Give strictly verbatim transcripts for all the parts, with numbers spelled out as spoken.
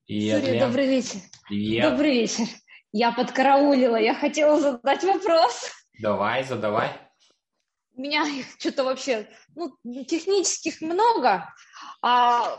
Привет, Сурья, Лен. добрый вечер. Привет. Добрый вечер. Я подкараулила, я хотела задать вопрос. Давай, задавай. У меня их что-то вообще, ну, технических много, а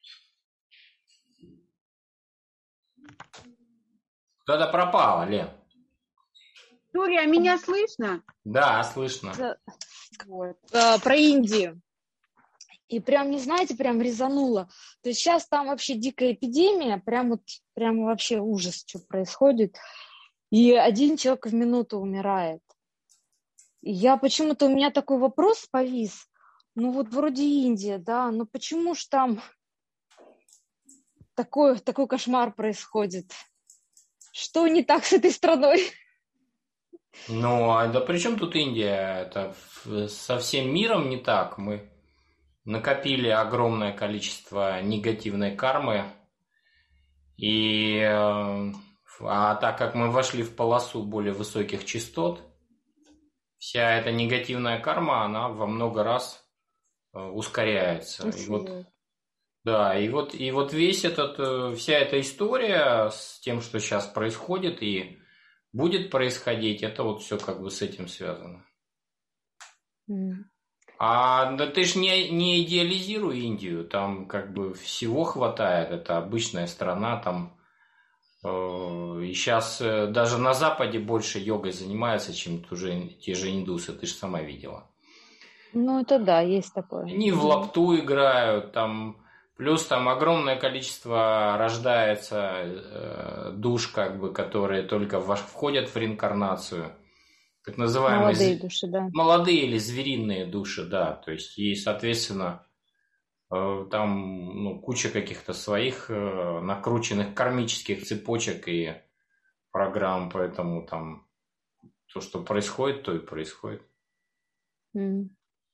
Кто-то пропало, Лен. Сурья, меня слышно? Да, слышно. вот, а, про Индию. И прям, не знаете, прям резануло. То есть сейчас там вообще дикая эпидемия, прям вот, прям вообще ужас, что происходит. И один человек в минуту умирает. И я почему-то, у меня такой вопрос повис. Ну вот вроде Индия, да, но почему ж там такой, такой кошмар происходит? Что не так с этой страной? Ну, а да при чем тут Индия? Это в- со всем миром не так. Мы накопили огромное количество негативной кармы. И, э, а так как мы вошли в полосу более высоких частот, вся эта негативная карма, она во много раз э, ускоряется. И вот, да, и вот, и вот весь этот, э, вся эта история с тем, что сейчас происходит и будет происходить, это вот все как бы с этим связано. Mm. А да ты ж не, не идеализируй Индию, там как бы всего хватает, это обычная страна, там э, и сейчас э, даже на Западе больше йогой занимаются, чем уже те же индусы, ты же сама видела. Ну, это да, есть такое. Они в лапту играют, там, плюс там огромное количество рождается э, душ, как бы, которые только в, входят в реинкарнацию. Так называемые Молодые зв... души, да. Молодые или звериные души, да. То есть, и, соответственно, э, там ну, куча каких-то своих э, накрученных кармических цепочек и программ, поэтому там то, что происходит, то и происходит. Mm.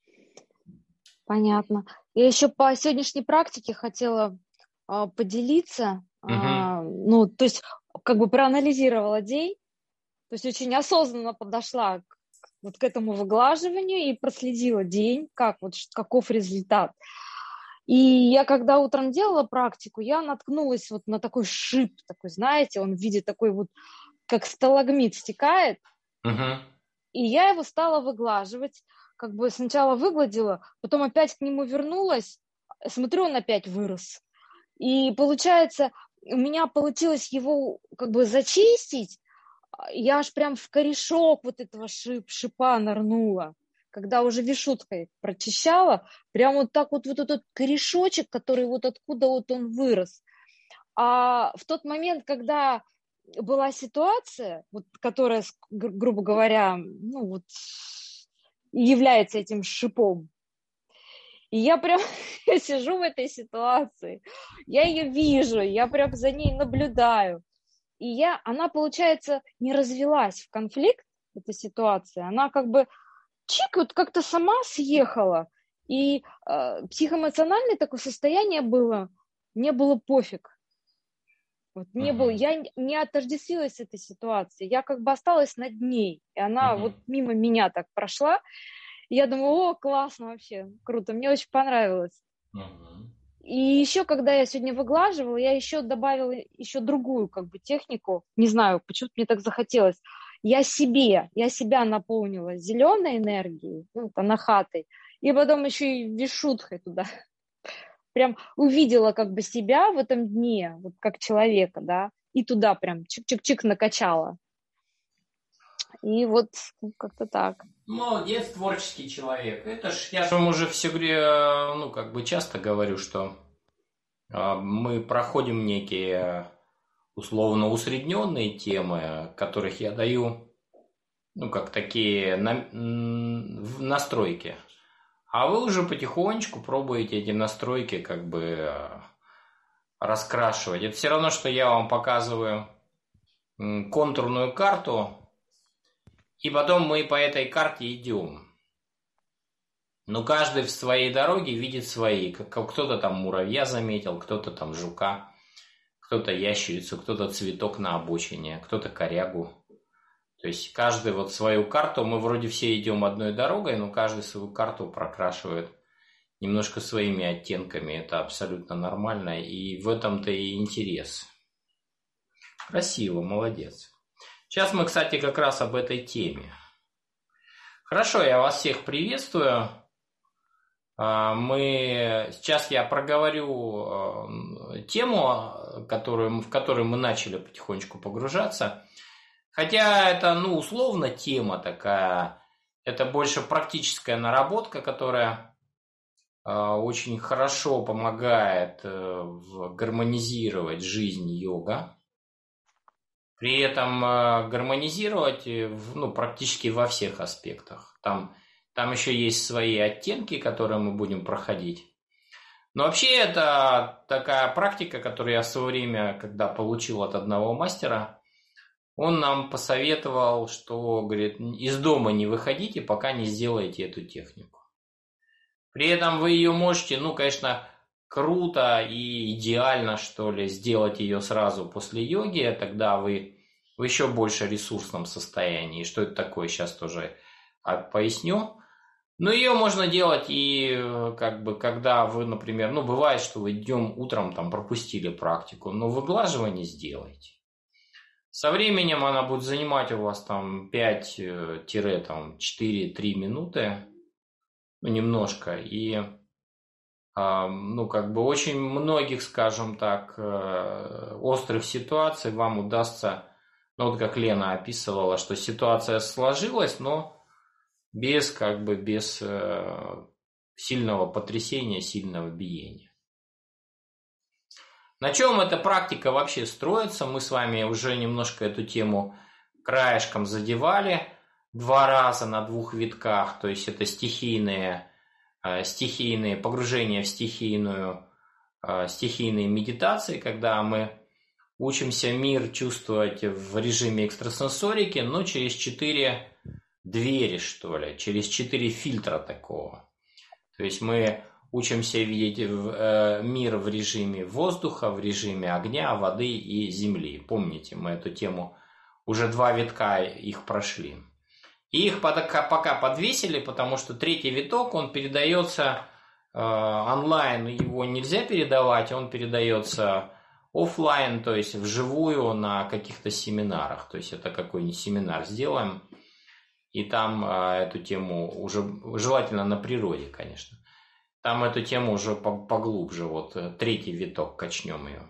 Понятно. Я еще по сегодняшней практике хотела а, поделиться. Угу. А, ну, то есть, как бы проанализировала день, то есть очень осознанно подошла к, вот к этому выглаживанию и проследила день, как вот каков результат. И я когда утром делала практику, я наткнулась вот на такой шип, такой, знаете, он в виде такой вот, как сталагмит стекает. Угу. И я его стала выглаживать. Как бы сначала выгладила, потом опять к нему вернулась, смотрю, он опять вырос. И получается, у меня получилось его как бы зачистить, я аж прям в корешок вот этого шип, шипа нырнула. Когда уже вишуткой прочищала, прям вот так вот, вот этот корешочек, который вот откуда вот он вырос. А в тот момент, когда была ситуация, вот, которая, грубо говоря, ну вот, является этим шипом, и я прям сижу в этой ситуации, я ее вижу, я прям за ней наблюдаю. И я, она, получается, не развелась в конфликт, эта ситуация, она как бы чик, вот как-то сама съехала. И э, психоэмоциональное такое состояние было, мне было пофиг. Вот не uh-huh. было, я не отождествилась с этой ситуацией, я как бы осталась над ней, и она uh-huh. вот мимо меня так прошла, и я думаю, о, классно вообще, круто, мне очень понравилось. Uh-huh. И еще, когда я сегодня выглаживала, я еще добавила еще другую как бы технику, не знаю, почему-то мне так захотелось, я себе, я себя наполнила зеленой энергией, ну, анахатой, и потом еще и вишудхой туда. Прям увидела как бы себя в этом дне, вот как человека, да, и туда прям чик-чик-чик накачала. И вот как-то так. Молодец, творческий человек. Это ж, я же вам уже все, ну, как бы часто говорю, что э, мы проходим некие условно усредненные темы, которых я даю, ну, как такие на, настройки. А вы уже потихонечку пробуете эти настройки как бы раскрашивать. Это все равно, что я вам показываю контурную карту, и потом мы по этой карте идем. Но каждый в своей дороге видит свои. Кто-то там муравья заметил, кто-то там жука, кто-то ящерицу, кто-то цветок на обочине, кто-то корягу. То есть каждый вот свою карту, мы вроде все идем одной дорогой, но каждый свою карту прокрашивает немножко своими оттенками. Это абсолютно нормально, и в этом-то и интерес. Красиво, молодец. Сейчас мы, кстати, как раз об этой теме. Хорошо, я вас всех приветствую. Мы... Сейчас я проговорю тему, которую... в которую мы начали потихонечку погружаться. Хотя это, ну, условно тема такая. Это больше практическая наработка, которая очень хорошо помогает гармонизировать жизнь йога. При этом гармонизировать, ну, практически во всех аспектах. Там, там еще есть свои оттенки, которые мы будем проходить. Но вообще это такая практика, которую я в свое время, когда получил от одного мастера, он нам посоветовал, что, говорит, из дома не выходите, пока не сделаете эту технику. При этом вы ее можете, ну, конечно, круто и идеально, что ли, сделать ее сразу после йоги, тогда вы в еще больше ресурсном состоянии. Что это такое, сейчас тоже поясню. Но ее можно делать и, как бы, когда вы, например, ну, бывает, что вы днем, утром там пропустили практику, но выглаживание сделайте. Со временем она будет занимать у вас там пять-четыре-три минуты, ну, немножко, и ну, как бы очень многих, скажем так, острых ситуаций вам удастся, ну, вот как Лена описывала, что ситуация сложилась, но без, как бы, без сильного потрясения, сильного биения. На чем эта практика вообще строится? Мы с вами уже немножко эту тему краешком задевали два раза на двух витках, то есть это стихийные стихийные погружения в стихийную, стихийные медитации, когда мы учимся мир чувствовать в режиме экстрасенсорики, но через четыре двери, что ли, через четыре фильтра такого. То есть мы учимся видеть мир в режиме воздуха, в режиме огня, воды и земли. Помните, мы эту тему уже два витка их прошли. И их пока, пока подвесили, потому что третий виток, он передается э, онлайн, его нельзя передавать, он передается офлайн, то есть вживую на каких-то семинарах. То есть это какой-нибудь семинар сделаем, и там э, эту тему уже, желательно на природе, конечно, там эту тему уже поглубже, вот третий виток качнем ее.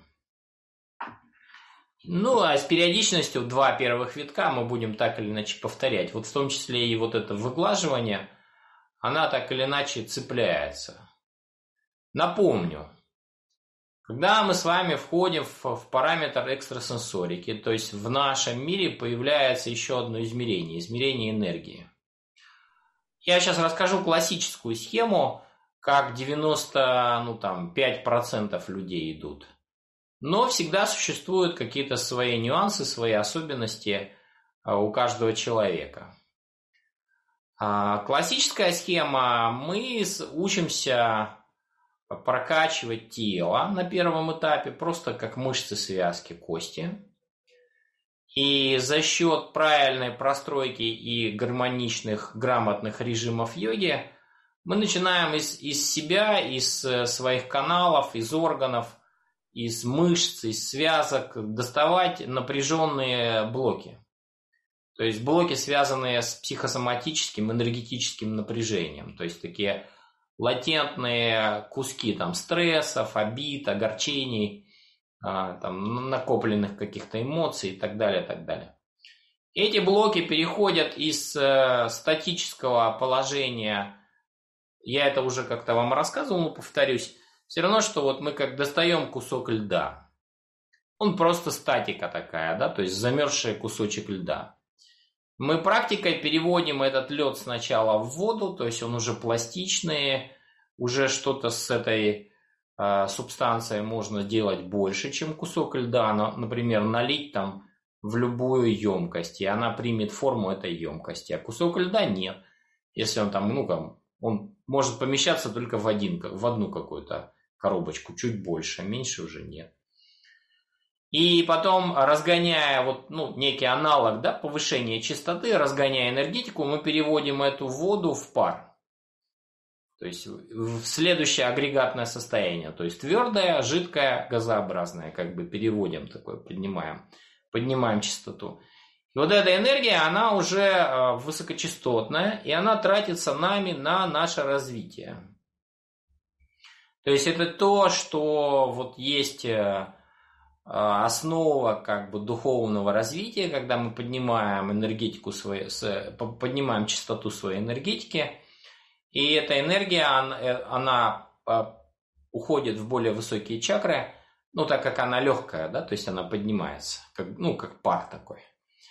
Ну, а с периодичностью два первых витка мы будем так или иначе повторять. Вот в том числе и вот это выглаживание, она так или иначе цепляется. Напомню, когда мы с вами входим в, в параметр экстрасенсорики, то есть в нашем мире появляется еще одно измерение, измерение энергии. Я сейчас расскажу классическую схему, как девяносто пять процентов людей идут. Но всегда существуют какие-то свои нюансы, свои особенности у каждого человека. Классическая схема. Мы учимся прокачивать тело на первом этапе, просто как мышцы, связки, кости. И за счет правильной простройки и гармоничных, грамотных режимов йоги мы начинаем из, из себя, из своих каналов, из органов, из мышц, из связок доставать напряженные блоки. То есть блоки, связанные с психосоматическим, энергетическим напряжением. То есть такие латентные куски там, стрессов, обид, огорчений, там, накопленных каких-то эмоций и так далее, и так далее. Эти блоки переходят из статического положения, я это уже как-то вам рассказывал, но повторюсь, все равно, что вот мы как достаем кусок льда. Он просто статика такая, да, то есть замерзший кусочек льда. Мы практикой переводим этот лед сначала в воду, то есть он уже пластичный, уже что-то с этой э, субстанцией можно делать больше, чем кусок льда. Например, налить там в любую емкость, и она примет форму этой емкости. А кусок льда нет. Если он там, ну, там, он может помещаться только в, один, в одну какую-то коробочку, чуть больше, меньше уже нет. И потом, разгоняя вот, ну, некий аналог, да, повышения частоты, разгоняя энергетику, мы переводим эту воду в пар. То есть в следующее агрегатное состояние. То есть твердое, жидкое, газообразное. Как бы переводим такое, поднимаем. Поднимаем частоту. И вот эта энергия, она уже высокочастотная. И она тратится нами на наше развитие. То есть это то, что вот есть основа как бы духовного развития, когда мы поднимаем энергетику своей, поднимаем частоту своей энергетики. И эта энергия, она, она уходит в более высокие чакры, ну, так как она легкая, да, то есть она поднимается, как, ну, как пар такой.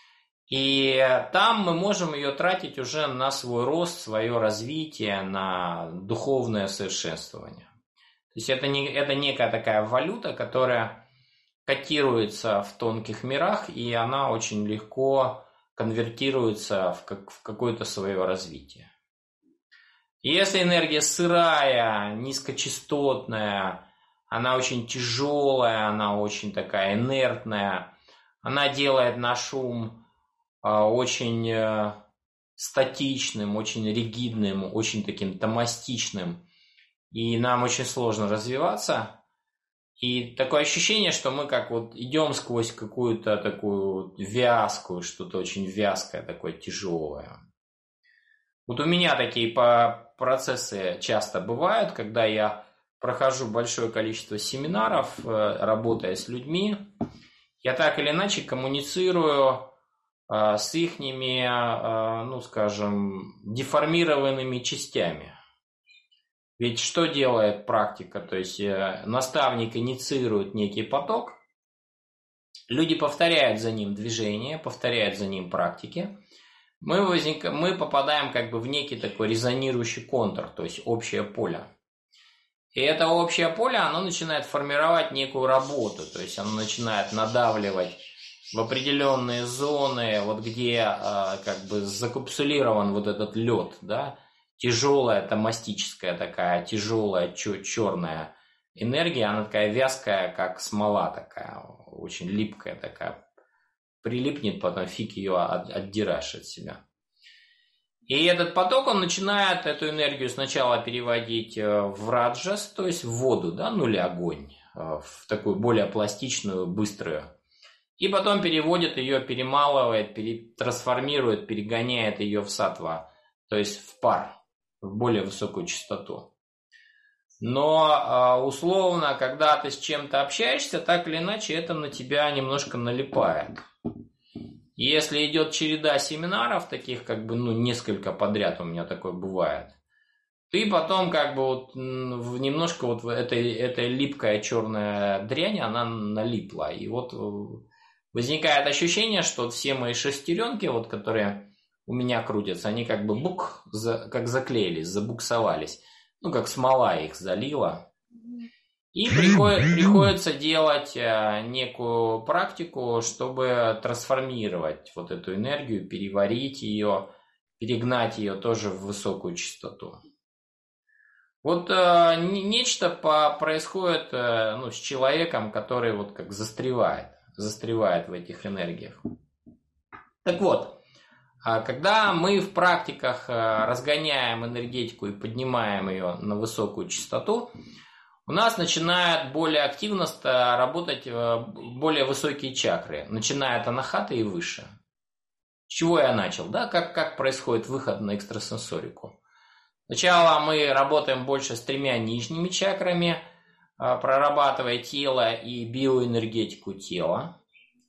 И там мы можем ее тратить уже на свой рост, свое развитие, на духовное совершенствование. То есть это, не, это некая такая валюта, которая котируется в тонких мирах, и она очень легко конвертируется в, как, в какое-то свое развитие. Если энергия сырая, низкочастотная, она очень тяжелая, она очень такая инертная, она делает наш ум очень статичным, очень ригидным, очень таким томастичным, и нам очень сложно развиваться. И такое ощущение, что мы как вот идем сквозь какую-то такую вязкую, что-то очень вязкое, такое тяжелое. Вот у меня такие процессы часто бывают, когда я прохожу большое количество семинаров, работая с людьми, я так или иначе коммуницирую с ихними, ну скажем, деформированными частями. Ведь что делает практика? То есть наставник инициирует некий поток, люди повторяют за ним движение, повторяют за ним практики. Мы, возник... мы попадаем как бы в некий такой резонирующий контур, то есть общее поле. И это общее поле, оно начинает формировать некую работу, то есть оно начинает надавливать в определенные зоны, вот где как бы закапсулирован вот этот лед, да, тяжелая, томастическая такая, тяжелая, черная энергия, она такая вязкая, как смола такая, очень липкая такая. Прилипнет, потом фиг ее отдираешь от себя. И этот поток, он начинает эту энергию сначала переводить в раджас, то есть в воду, да, ну или огонь, в такую более пластичную, быструю. И потом переводит ее, перемалывает, трансформирует, перегоняет ее в саттва, то есть в пар, в более высокую частоту. Но условно, когда ты с чем-то общаешься, так или иначе это на тебя немножко налипает. Если идет череда семинаров, таких как бы, ну, несколько подряд у меня такое бывает, ты потом как бы вот немножко вот эта, эта липкая черная дрянь, она налипла. И вот возникает ощущение, что все мои шестеренки, вот, которые у меня крутятся, они как бы бук, как заклеились, забуксовались. Ну, как смола их залила. И приходит, приходится делать некую практику, чтобы трансформировать вот эту энергию, переварить ее, перегнать ее тоже в высокую частоту. Вот э, нечто по, происходит э, ну, с человеком, который вот как застревает, застревает в этих энергиях. Так вот, когда мы в практиках разгоняем энергетику и поднимаем ее на высокую частоту, у нас начинают более активно работать более высокие чакры, начиная от анахаты и выше. С чего я начал? Да? Как, как происходит выход на экстрасенсорику? Сначала мы работаем больше с тремя нижними чакрами, прорабатывая тело и биоэнергетику тела.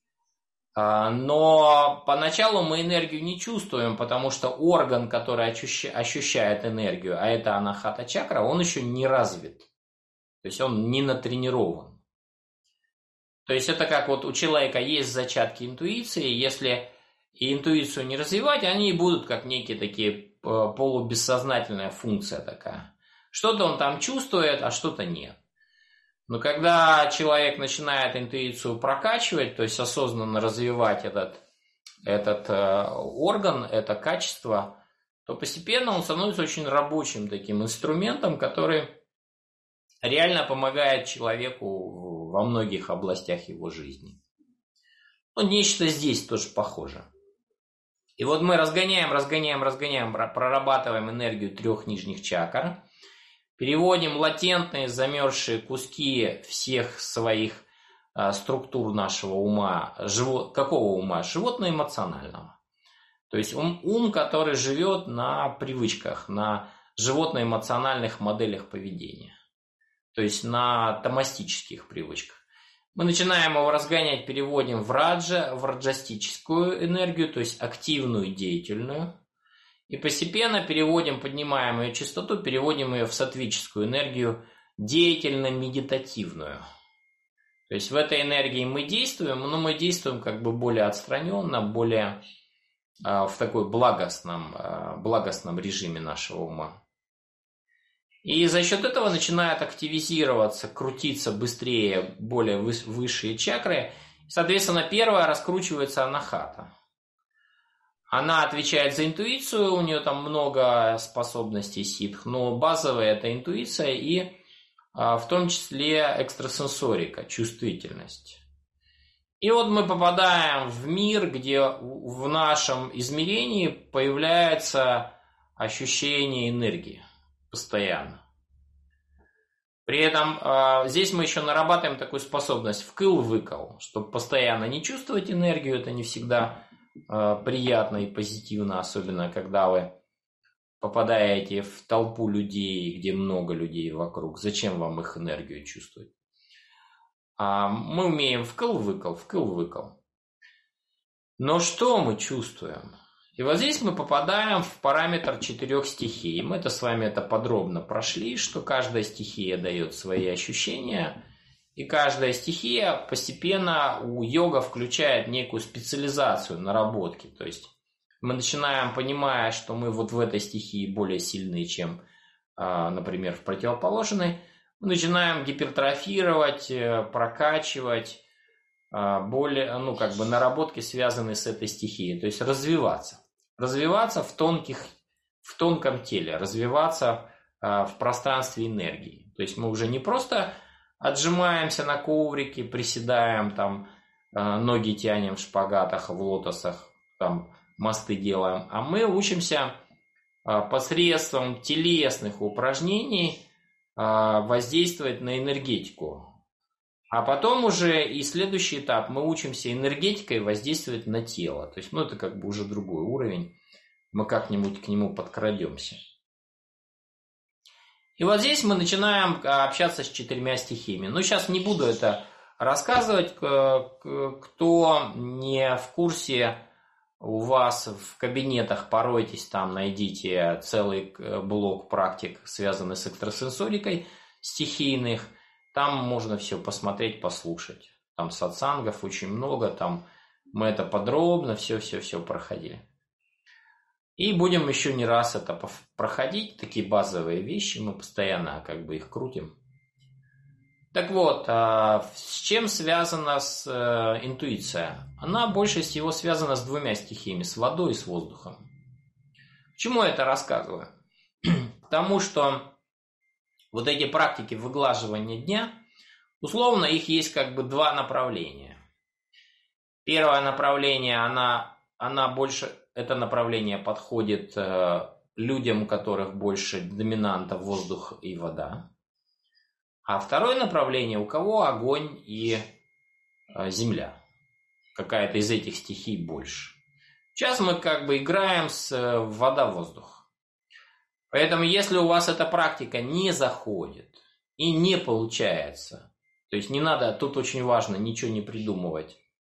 Но поначалу мы энергию не чувствуем, потому что орган, который ощущает энергию, а это анахата чакра, он еще не развит. То есть он не натренирован. То есть это как вот у человека есть зачатки интуиции, если интуицию не развивать, они будут как некие такие полубессознательная функция такая. Что-то он там чувствует, а что-то нет. Но когда человек начинает интуицию прокачивать, то есть осознанно развивать этот, этот э, орган, это качество, то постепенно он становится очень рабочим таким инструментом, который реально помогает человеку во многих областях его жизни. Ну, нечто здесь тоже похоже. И вот мы разгоняем, разгоняем, разгоняем, прорабатываем энергию трех нижних чакр. переводим латентные замерзшие куски всех своих а, структур нашего ума. Живо... Какого ума? Животно-эмоционального. То есть ум, ум, который живет на привычках, на животно-эмоциональных моделях поведения. То есть на томастических привычках. Мы начинаем его разгонять, переводим в раджа, в раджастическую энергию, то есть активную, деятельную. И постепенно переводим, поднимаем ее частоту, переводим ее в саттвическую энергию, деятельно-медитативную. То есть в этой энергии мы действуем, но мы действуем как бы более отстраненно, более э, в такой благостном, э, благостном режиме нашего ума. И за счет этого начинают активизироваться, крутиться быстрее более высшие чакры. Соответственно, первая раскручивается анахата. Она отвечает за интуицию, у нее там много способностей ситх, но базовая это интуиция и в том числе экстрасенсорика, чувствительность. И вот мы попадаем в мир, где в нашем измерении появляется ощущение энергии постоянно. При этом здесь мы еще нарабатываем такую способность вкл-выкл, чтобы постоянно не чувствовать энергию, это не всегда приятно и позитивно, особенно когда вы попадаете в толпу людей, где много людей вокруг. Зачем вам их энергию чувствовать? Мы умеем вкл-выкл, вкл-выкл. Но что мы чувствуем? И вот здесь мы попадаем в параметр четырех стихий. Мы это с вами это подробно прошли, что каждая стихия дает свои ощущения. И каждая стихия постепенно у йога включает некую специализацию, наработки. То есть мы начинаем, понимая, что мы вот в этой стихии более сильные, чем, например, в противоположной, мы начинаем гипертрофировать, прокачивать более, ну, как бы наработки, связанные с этой стихией. То есть развиваться. Развиваться в тонких, в тонком теле, развиваться в пространстве энергии. То есть мы уже не просто отжимаемся на коврике, приседаем, там, ноги тянем в шпагатах, в лотосах, там, мосты делаем, а мы учимся посредством телесных упражнений воздействовать на энергетику. А потом уже и следующий этап, мы учимся энергетикой воздействовать на тело. То есть, ну, это как бы уже другой уровень, мы как-нибудь к нему подкрадемся. И вот здесь мы начинаем общаться с четырьмя стихиями. Но сейчас не буду это рассказывать. Кто не в курсе, у вас в кабинетах поройтесь, там найдите целый блок практик, связанный с экстрасенсорикой стихийных. Там можно все посмотреть, послушать. Там сатсангов очень много, там мы это подробно все-все-все проходили. И будем еще не раз это проходить, такие базовые вещи, мы постоянно как бы их крутим. Так вот, с чем связана с интуиция? Она больше всего связана с двумя стихиями, с водой и с воздухом. Почему я это рассказываю? Потому что вот эти практики выглаживания дня, условно их есть как бы два направления. Первое направление, она, она больше... Это направление подходит э, людям, у которых больше доминанта воздух и вода. А второе направление, у кого огонь и э, земля. Какая-то из этих стихий больше. Сейчас мы как бы играем с э, вода-воздух. Поэтому если у вас эта практика не заходит и не получается, то есть не надо, тут очень важно ничего не придумывать,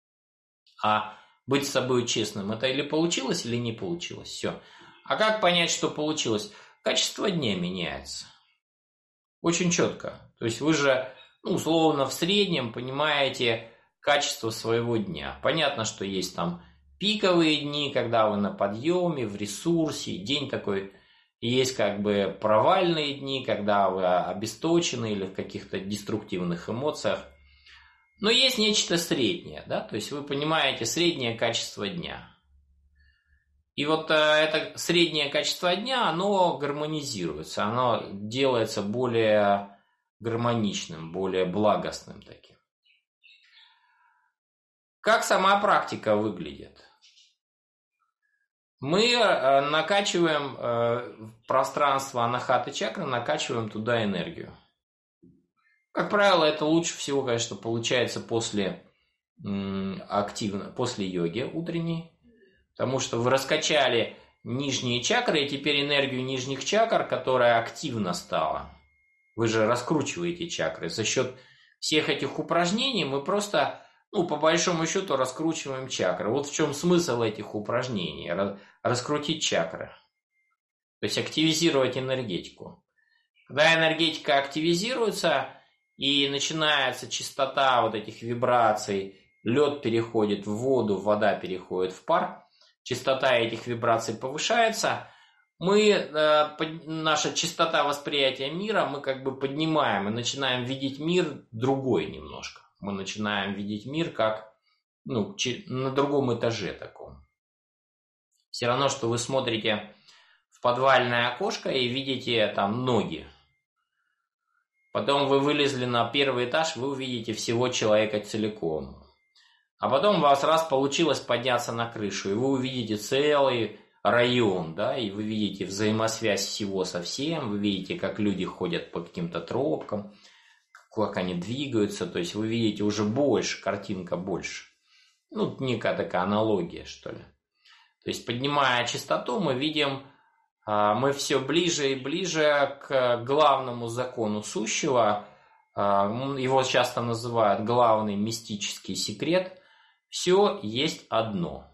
а быть с собой честным. Это или получилось, или не получилось. Все. А как понять, что получилось? Качество дня меняется. Очень четко. То есть вы же, ну, условно, в среднем понимаете качество своего дня. Понятно, что есть там пиковые дни, когда вы на подъеме, в ресурсе. День такой. Есть как бы провальные дни, когда вы обесточены или в каких-то деструктивных эмоциях. Но есть нечто среднее, да, то есть вы понимаете среднее качество дня. И вот э, это среднее качество дня, оно гармонизируется, оно делается более гармоничным, более благостным таким. Как сама практика выглядит? Мы э, накачиваем э, пространство анахаты чакры, накачиваем туда энергию. Как правило, это лучше всего, конечно, получается после м, активно, после йоги утренней, потому что вы раскачали нижние чакры, и теперь энергию нижних чакр, которая активно стала. Вы же раскручиваете чакры. За счет всех этих упражнений мы просто, ну, по большому счету, раскручиваем чакры. Вот в чем смысл этих упражнений. Раскрутить чакры. То есть активизировать энергетику. Когда энергетика активизируется и начинается частота вот этих вибраций, лед переходит в воду, вода переходит в пар, частота этих вибраций повышается, мы, э, под, наша частота восприятия мира, мы как бы поднимаем и начинаем видеть мир другой немножко. Мы начинаем видеть мир как, ну, на другом этаже таком. Все равно, что вы смотрите в подвальное окошко и видите там ноги. Потом вы вылезли на первый этаж, вы увидите всего человека целиком. А потом у вас раз получилось подняться на крышу, и вы увидите целый район, да, и вы видите взаимосвязь всего со всем, вы видите, как люди ходят по каким-то тропкам, как они двигаются, то есть вы видите уже больше, картинка больше. Ну, некая такая аналогия, что ли. То есть, поднимая частоту, мы видим, мы все ближе и ближе к главному закону сущего, его часто называют главный мистический секрет. Все есть одно.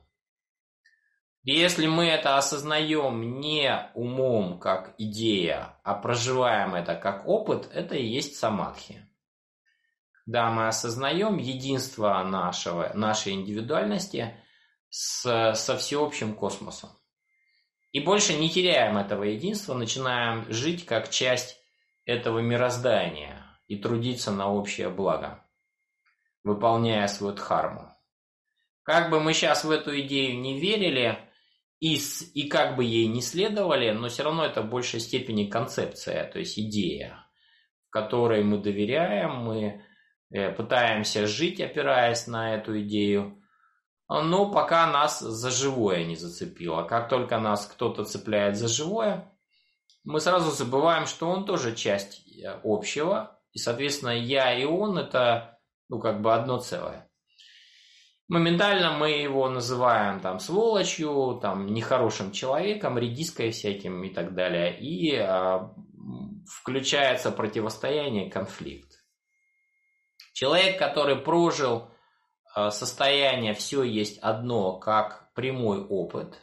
Если мы это осознаем не умом как идея, а проживаем это как опыт, это и есть самадхи. Когда мы осознаем единство нашего, нашей индивидуальности с, со всеобщим космосом. И больше не теряем этого единства, начинаем жить как часть этого мироздания и трудиться на общее благо, выполняя свою дхарму. Как бы мы сейчас в эту идею не верили и, и как бы ей не следовали, но все равно это в большей степени концепция, то есть идея, в которой мы доверяем, мы пытаемся жить, опираясь на эту идею, но пока нас за живое не зацепило. Как только нас кто-то цепляет за живое, мы сразу забываем, что он тоже часть общего, и, соответственно, я и он – это, ну, как бы одно целое. Моментально мы его называем там сволочью, там нехорошим человеком, редиской всяким и так далее, и э, включается противостояние, конфликт. Человек, который прожил э, состояние «все есть одно» как прямой опыт,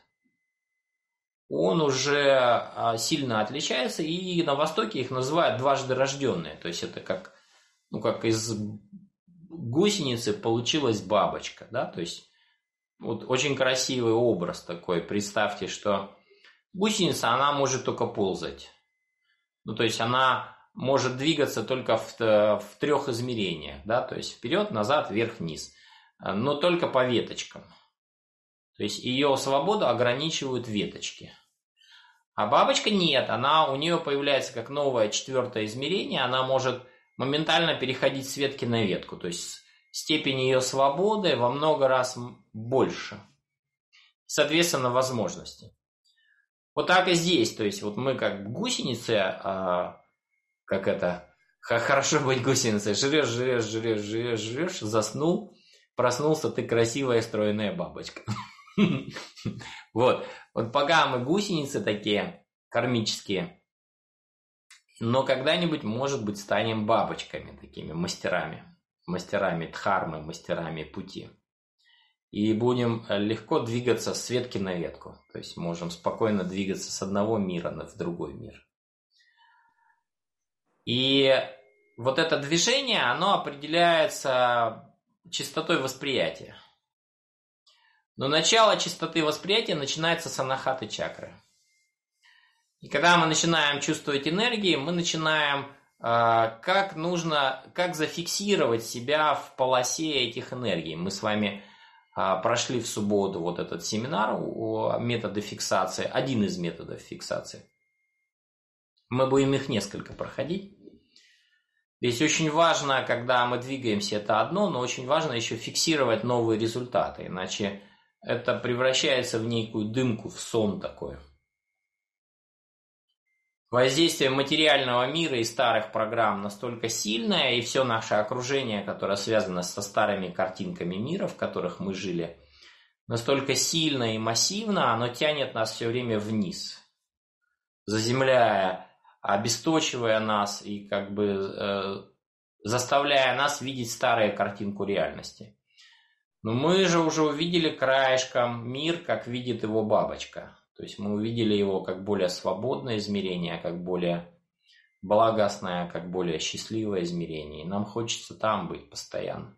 он уже э, сильно отличается, и на Востоке их называют дважды рожденные, то есть это как, ну, как из гусеницы получилась бабочка, да, то есть вот очень красивый образ такой. Представьте, что гусеница, она может только ползать, ну, то есть она может двигаться только в, в трех измерениях, да, то есть вперед, назад, вверх, вниз, но только по веточкам. То есть ее свободу ограничивают веточки. А бабочка нет, она, у нее появляется как новое четвертое измерение, она может моментально переходить с ветки на ветку, то есть степень ее свободы во много раз больше, соответственно, возможностей. Вот так и здесь, то есть вот мы как гусеницы, а, как это, хорошо быть гусеницей, жрешь, жрешь, жрешь, жрешь, жрешь, заснул, проснулся, ты красивая стройная бабочка. Вот, вот пока мы гусеницы такие кармические, но когда-нибудь, может быть, станем бабочками, такими мастерами, мастерами дхармы, мастерами пути. И будем легко двигаться с ветки на ветку. То есть можем спокойно двигаться с одного мира в другой мир. И вот это движение, оно определяется частотой восприятия. Но начало частоты восприятия начинается с анахаты чакры. И когда мы начинаем чувствовать энергии, мы начинаем, э, как нужно, как зафиксировать себя в полосе этих энергий. Мы с вами э, прошли в субботу вот этот семинар о методе фиксации, один из методов фиксации. Мы будем их несколько проходить. Здесь очень важно, когда мы двигаемся, это одно, но очень важно еще фиксировать новые результаты, иначе это превращается в некую дымку, в сон такой. Воздействие материального мира и старых программ настолько сильное, и все наше окружение, которое связано со старыми картинками мира, в которых мы жили, настолько сильно и массивно, оно тянет нас все время вниз, заземляя, обесточивая нас и как бы э, заставляя нас видеть старую картинку реальности. Но мы же уже увидели краешком мир, как видит его бабочка. То есть мы увидели его как более свободное измерение, как более благостное, как более счастливое измерение. И нам хочется там быть постоянно.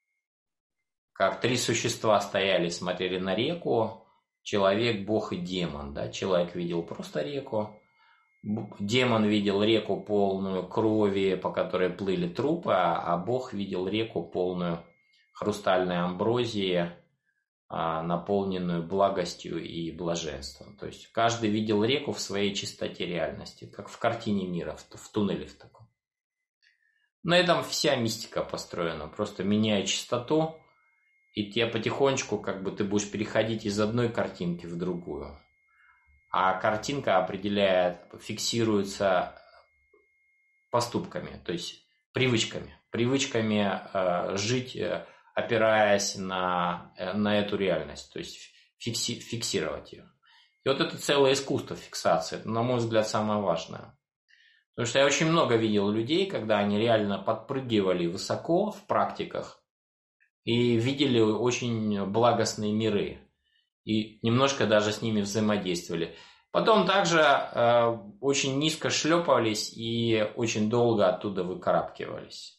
Как три существа стояли, смотрели на реку. Человек, Бог и демон. Да? Человек видел просто реку. Демон видел реку полную крови, по которой плыли трупы, а Бог видел реку полную хрустальной амброзии, наполненную благостью и блаженством. То есть каждый видел реку в своей чистоте реальности, как в картине мира, в туннеле в таком. На этом вся мистика построена. Просто меняя частоту, и тебе потихонечку как бы ты будешь переходить из одной картинки в другую. А картинка определяет, фиксируется поступками, то есть привычками. Привычками э, жить, э, опираясь на, э, на эту реальность, то есть фикси, фиксировать ее. И вот это целое искусство фиксации, это, на мой взгляд, самое важное. Потому что я очень много видел людей, когда они реально подпрыгивали высоко в практиках и видели очень благостные миры. И немножко даже с ними взаимодействовали. Потом также э, очень низко шлепались и очень долго оттуда выкарабкивались.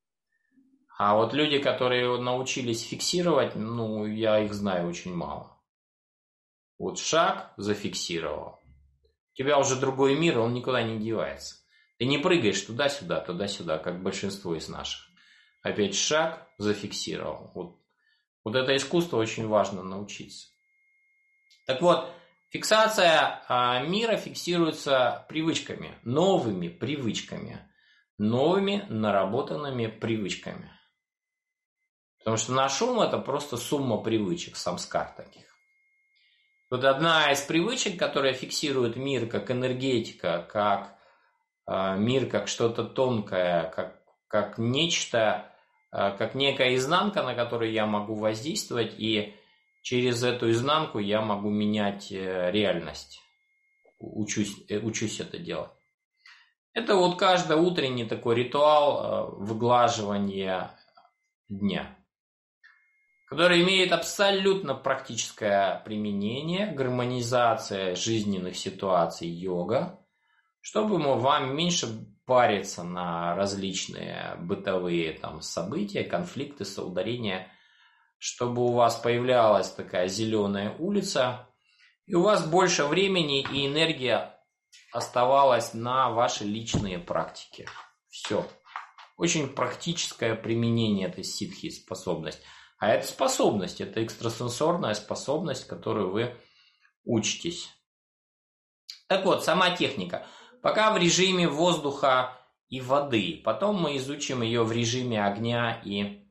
А вот люди, которые научились фиксировать, ну, я их знаю очень мало. Вот шаг зафиксировал. У тебя уже другой мир, он никуда не девается. Ты не прыгаешь туда-сюда, туда-сюда, как большинство из наших. Опять шаг зафиксировал. Вот, вот это искусство очень важно научиться. Так вот, фиксация а, мира фиксируется привычками, новыми привычками, новыми наработанными привычками. Потому что наш ум – это просто сумма привычек, самскар таких. Вот одна из привычек, которая фиксирует мир как энергетика, как а, мир как что-то тонкое, как, как нечто, а, как некая изнанка, на которую я могу воздействовать, и через эту изнанку я могу менять реальность. Учусь, учусь это делать. Это вот каждый утренний такой ритуал выглаживания дня, который имеет абсолютно практическое применение, гармонизация жизненных ситуаций, йога, чтобы вам меньше париться на различные бытовые там, события, конфликты, соударения, чтобы у вас появлялась такая зеленая улица, и у вас больше времени и энергия оставалась на ваши личные практики. Все. Очень практическое применение этой ситхи способность. А это способность, это экстрасенсорная способность, которую вы учитесь. Так вот, сама техника. Пока в режиме воздуха и воды. Потом мы изучим ее в режиме огня и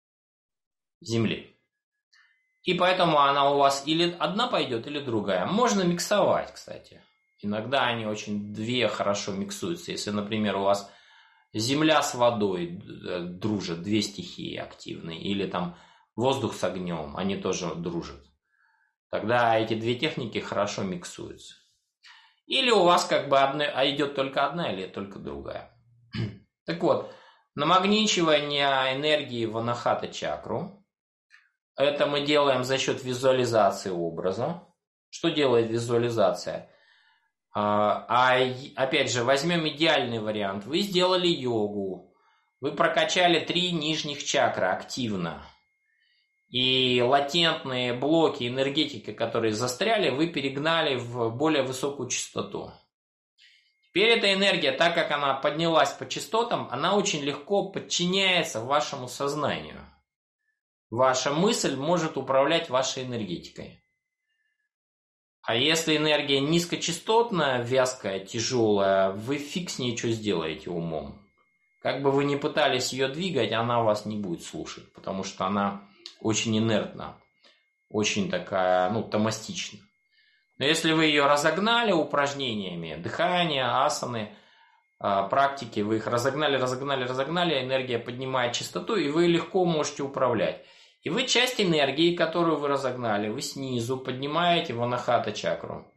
земли. И поэтому она у вас или одна пойдет, или другая. Можно миксовать, кстати. Иногда они очень две хорошо миксуются. Если, например, у вас земля с водой дружат, две стихии активные, или там воздух с огнем, они тоже дружат. Тогда эти две техники хорошо миксуются. Или у вас как бы одна, а идет только одна, или только другая. Так вот, намагничивание энергии в анахата чакру. Это мы делаем за счет визуализации образа. Что делает визуализация? А опять же, возьмем идеальный вариант. Вы сделали йогу. Вы прокачали три нижних чакры активно. И латентные блоки энергетики, которые застряли, вы перегнали в более высокую частоту. Теперь эта энергия, так как она поднялась по частотам, она очень легко подчиняется вашему сознанию. Ваша мысль может управлять вашей энергетикой. А если энергия низкочастотная, вязкая, тяжелая, вы фиг с ней что сделаете умом. Как бы вы ни пытались ее двигать, она вас не будет слушать, потому что она очень инертна. очень такая, ну, томастична. Но если вы ее разогнали упражнениями, дыхание, асаны, практики, вы их разогнали, разогнали, разогнали, энергия поднимает частоту, и вы легко можете управлять. И вы часть энергии, которую вы разогнали, вы снизу поднимаете в анахата чакру.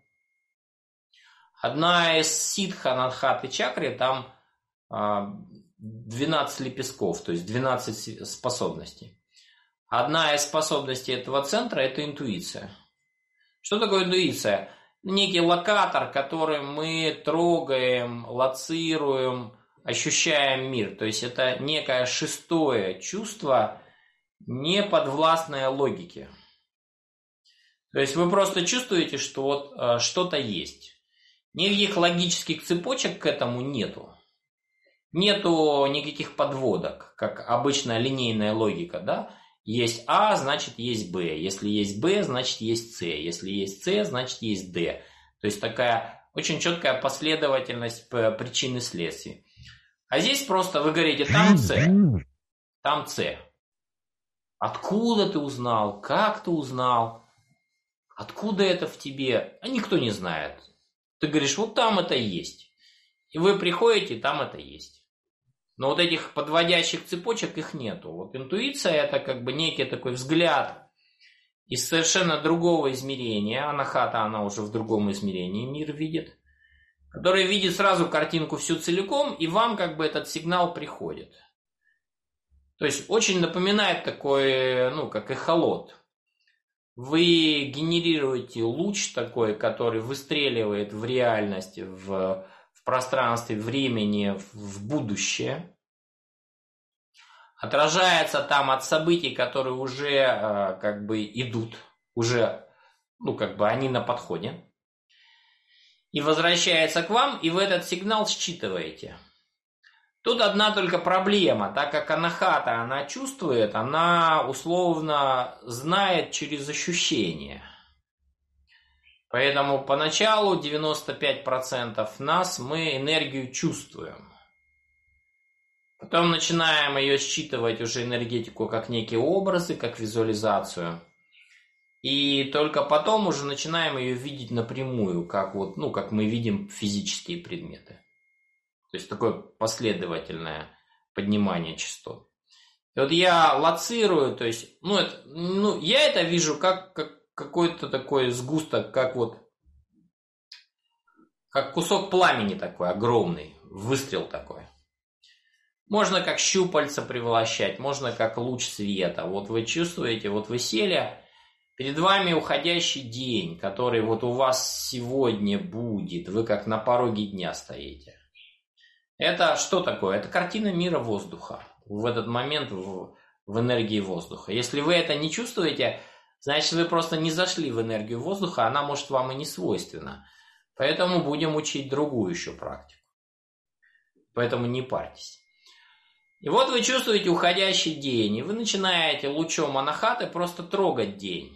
Одна из ситх анахаты чакры, там двенадцать лепестков, то есть двенадцать способностей. Одна из способностей этого центра – это интуиция. Что такое интуиция? Некий локатор, которым мы трогаем, лоцируем, ощущаем мир. То есть это некое шестое чувство, не подвластное логике. То есть вы просто чувствуете, что вот э, что-то есть. Никаких логических цепочек к этому нету. Нету никаких подводок, как обычная линейная логика, да? Есть А, значит есть Б. Если есть Б, значит есть С. Если есть С, значит есть Д. То есть такая очень четкая последовательность причин и следствий. А здесь просто вы говорите, там С, там С. Откуда ты узнал? Как ты узнал? Откуда это в тебе? А никто не знает. Ты говоришь, вот там это есть. И вы приходите, там это есть. Но вот этих подводящих цепочек их нету. Вот интуиция это как бы некий такой взгляд из совершенно другого измерения. Анахата, она уже в другом измерении мир видит. Который видит сразу картинку всю целиком, и вам как бы этот сигнал приходит. То есть очень напоминает такой, ну, как эхолот. Вы генерируете луч такой, который выстреливает в реальности, в... в пространстве времени в будущее, отражается там от событий, которые уже э, как бы идут, уже, ну, как бы они на подходе, и возвращается к вам, и вы этот сигнал считываете. Тут одна только проблема, так как анахата, она чувствует, она условно знает через ощущения. Поэтому поначалу девяносто пять процентов нас мы энергию чувствуем. Потом начинаем ее считывать уже энергетику как некие образы, как визуализацию. И только потом уже начинаем ее видеть напрямую, как, вот, ну, как мы видим физические предметы. То есть такое последовательное поднимание частот. И вот я лоцирую, то есть, ну, это, ну я это вижу как, как какой-то такой сгусток, как вот, как кусок пламени такой огромный, выстрел такой. Можно как щупальца превращать, можно как луч света. Вот вы чувствуете, вот вы сели, перед вами уходящий день, который вот у вас сегодня будет, вы как на пороге дня стоите. Это что такое? Это картина мира воздуха. В этот момент в, в энергии воздуха. Если вы это не чувствуете, значит, вы просто не зашли в энергию воздуха, она, может, вам и не свойственна. Поэтому будем учить другую еще практику. Поэтому не парьтесь. И вот вы чувствуете уходящий день, и вы начинаете лучом анахаты просто трогать день.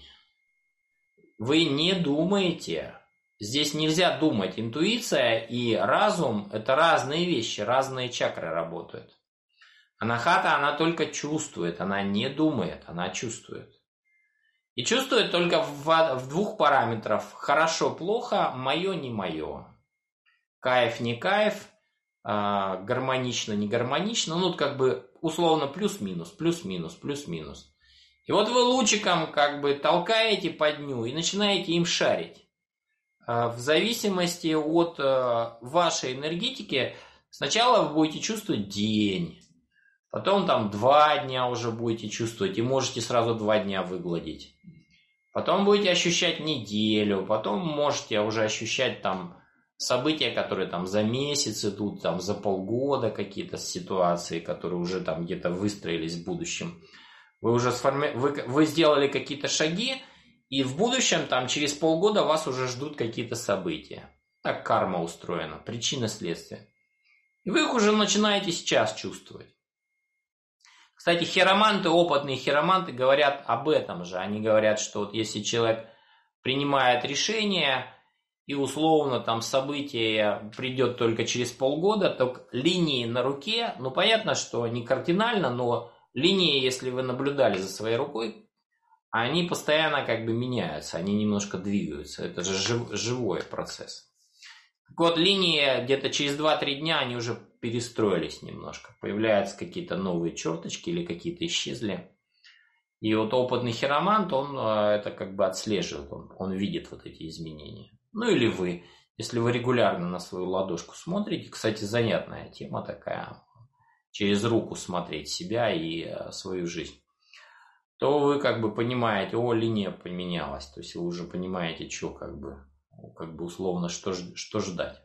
Вы не думаете. Здесь нельзя думать. Интуиция и разум – это разные вещи, разные чакры работают. Анахата, она только чувствует, она не думает, она чувствует. И чувствует только в, в двух параметрах. Хорошо, плохо, мое, не мое. Кайф, не кайф, э, гармонично, не гармонично. Ну, как бы условно плюс-минус, плюс-минус, плюс-минус. И вот вы лучиком как бы толкаете по дню и начинаете им шарить. Э, в зависимости от э, вашей энергетики сначала вы будете чувствовать день. Потом там два дня уже будете чувствовать и можете сразу два дня выгладить. Потом будете ощущать неделю, потом можете уже ощущать там события, которые там за месяц идут, там за полгода какие-то ситуации, которые уже там где-то выстроились в будущем. Вы уже сформи... вы, вы сделали какие-то шаги, и в будущем там через полгода вас уже ждут какие-то события. Так карма устроена, причина следствия. И вы их уже начинаете сейчас чувствовать. Кстати, хироманты, опытные хироманты говорят об этом же. Они говорят, что вот если человек принимает решение и условно там событие придет только через полгода, то линии на руке, ну понятно, что не кардинально, но линии, если вы наблюдали за своей рукой, они постоянно как бы меняются, они немножко двигаются. Это же жив, живой процесс. Так вот, линии где-то через два-три дня, они уже перестроились немножко. Появляются какие-то новые черточки или какие-то исчезли. И вот опытный хиромант, он это как бы отслеживает, он, он видит вот эти изменения. Ну или вы, если вы регулярно на свою ладошку смотрите, кстати, занятная тема такая, через руку смотреть себя и свою жизнь, то вы как бы понимаете, о, линия поменялась, то есть вы уже понимаете, что как бы, как бы условно, что, что ждать.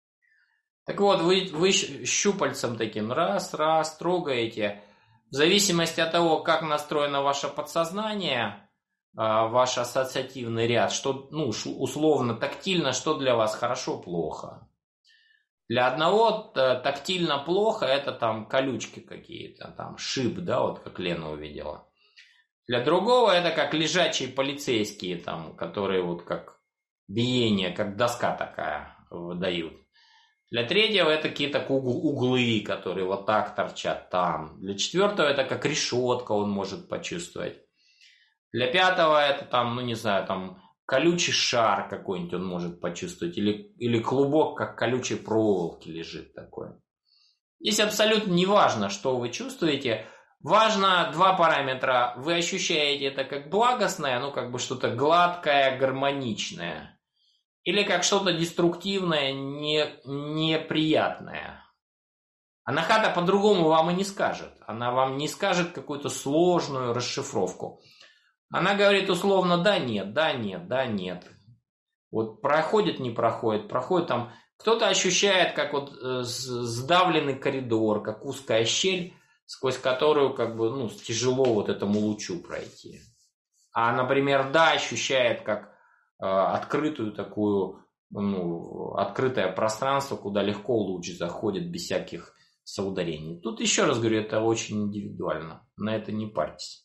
Так вот, вы, вы щупальцем таким раз-раз трогаете. В зависимости от того, как настроено ваше подсознание, ваш ассоциативный ряд, что, ну, условно тактильно, что для вас хорошо, плохо. Для одного тактильно плохо, это там колючки какие-то, там шип, да, вот как Лена увидела. Для другого это как лежачие полицейские, там, которые вот как биение, как доска такая выдают. Для третьего это какие-то углы, которые вот так торчат там. Для четвертого это как решетка он может почувствовать. Для пятого это там, ну не знаю, там колючий шар какой-нибудь он может почувствовать. Или, или клубок, как колючей проволоки лежит такой. Здесь абсолютно не важно, что вы чувствуете. Важно два параметра. Вы ощущаете это как благостное, ну как бы что-то гладкое, гармоничное. Или как что-то деструктивное, не, неприятное. Анахата по-другому вам и не скажет. Она вам не скажет какую-то сложную расшифровку. Она говорит условно да, нет, да, нет, да, нет. Вот проходит, не проходит, проходит там. Кто-то ощущает, как вот сдавленный коридор, как узкая щель, сквозь которую как бы, ну, тяжело вот этому лучу пройти. А, например, да, ощущает как открытую такую, ну, открытое пространство, куда легко луч заходит без всяких соударений. Тут еще раз говорю, это очень индивидуально. На это не парьтесь.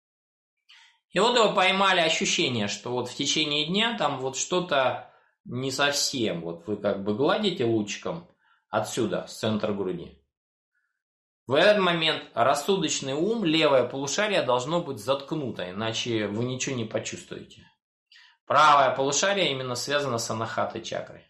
И вот вы поймали ощущение, что вот в течение дня там вот что-то не совсем. Вот вы как бы гладите лучиком отсюда, с центра груди. В этот момент рассудочный ум, левое полушарие должно быть заткнуто, иначе вы ничего не почувствуете. Правое полушарие именно связано с анахатой чакрой.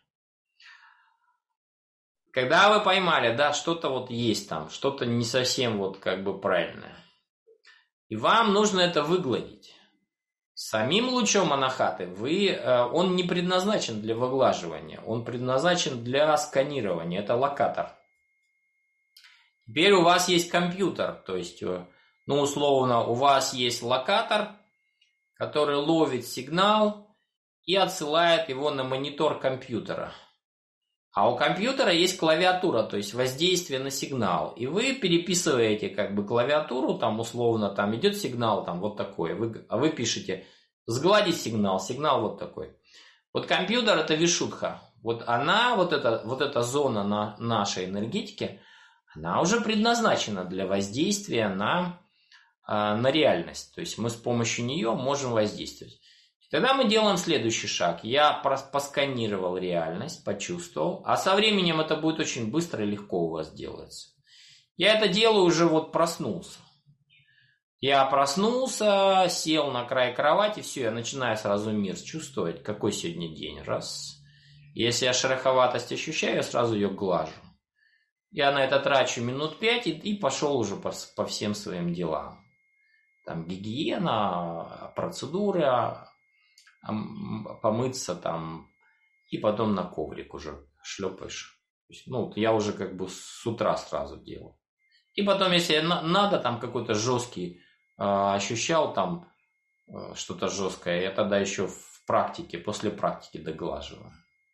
Когда вы поймали, да, что-то вот есть там, что-то не совсем вот как бы правильное, и вам нужно это выгладить. Самим лучом анахаты вы, он не предназначен для выглаживания, он предназначен для сканирования, это локатор. Теперь у вас есть компьютер, то есть, ну условно, у вас есть локатор, который ловит сигнал и отсылает его на монитор компьютера. А у компьютера есть клавиатура, то есть воздействие на сигнал. И вы переписываете как бы клавиатуру, там условно там идет сигнал там вот такой, вы, а вы пишете сгладить сигнал, сигнал вот такой. Вот компьютер это вишудха. Вот она, вот эта, вот эта зона на нашей энергетике, она уже предназначена для воздействия на на реальность. То есть мы с помощью нее можем воздействовать. Тогда мы делаем следующий шаг. Я посканировал реальность, почувствовал, а со временем это будет очень быстро и легко у вас делается. Я это делаю уже вот проснулся. Я проснулся, сел на край кровати, все, я начинаю сразу мир чувствовать, какой сегодня день. Раз. Если я шероховатость ощущаю, я сразу ее глажу. Я на это трачу минут пять и, и пошел уже по, по всем своим делам. Там гигиена, процедура, помыться там, и потом на коврик уже шлепаешь. Ну, я уже как бы с утра сразу делаю. И потом, если надо, там какой-то жесткий э, ощущал, там э, что-то жесткое, я тогда еще в практике, после практики доглаживаю.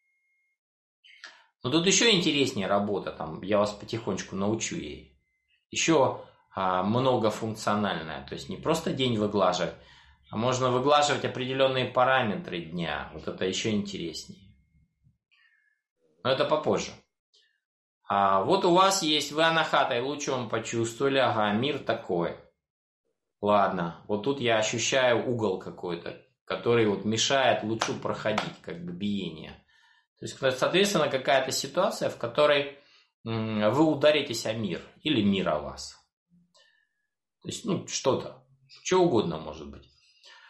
Но тут еще интереснее работа, там я вас потихонечку научу ей. Еще многофункциональная, то есть не просто день выглаживать, а можно выглаживать определенные параметры дня. Вот это еще интереснее. Но это попозже. А вот у вас есть, вы анахатой лучом почувствовали, ага, мир такой. Ладно, вот тут я ощущаю угол какой-то, который вот мешает лучу проходить, как бы биение. То есть, соответственно, какая-то ситуация, в которой вы ударитесь о мир или мир о вас. То есть, ну, что-то, что угодно может быть.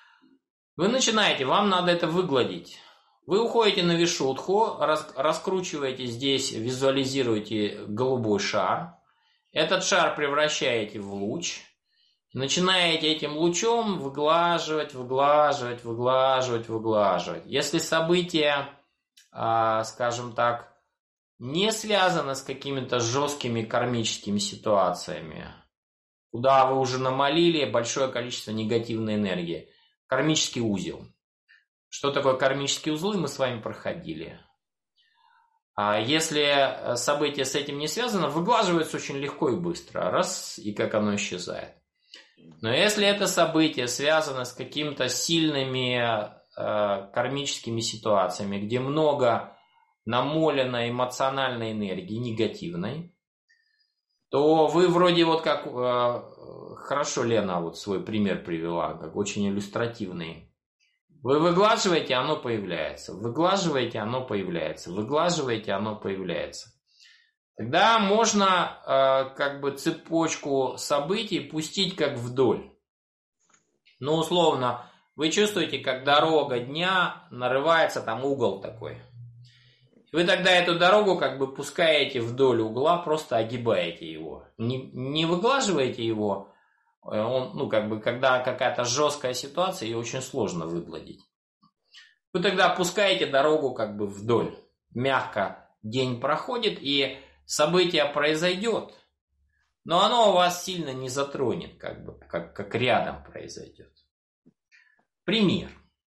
Вы начинаете, вам надо это выгладить. Вы уходите на вишудху, рас, раскручиваете здесь, визуализируете голубой шар. Этот шар превращаете в луч. Начинаете этим лучом выглаживать, выглаживать, выглаживать, выглаживать. Если событие, скажем так, не связано с какими-то жесткими кармическими ситуациями, куда вы уже намолили большое количество негативной энергии, кармический узел. Что такое кармические узлы, мы с вами проходили. А если событие с этим не связано, выглаживается очень легко и быстро. Раз, и как оно исчезает. Но если это событие связано с какими-то сильными э, кармическими ситуациями, где много намолено эмоциональной энергии, негативной, то вы вроде вот как... Э, хорошо Лена вот свой пример привела, как очень иллюстративный. Вы выглаживаете, оно появляется. Выглаживаете, оно появляется. Выглаживаете, оно появляется. Тогда можно э, как бы цепочку событий пустить как вдоль. Ну, условно, вы чувствуете, как дорога дня нарывается, там угол такой. Вы тогда эту дорогу как бы пускаете вдоль угла, просто огибаете его. Не, не выглаживаете его. Он, ну, как бы, когда какая-то жесткая ситуация, ее очень сложно выгладить. Вы тогда опускаете дорогу как бы вдоль. Мягко день проходит, и событие произойдет, но оно у вас сильно не затронет, как бы, как, как рядом произойдет. Пример.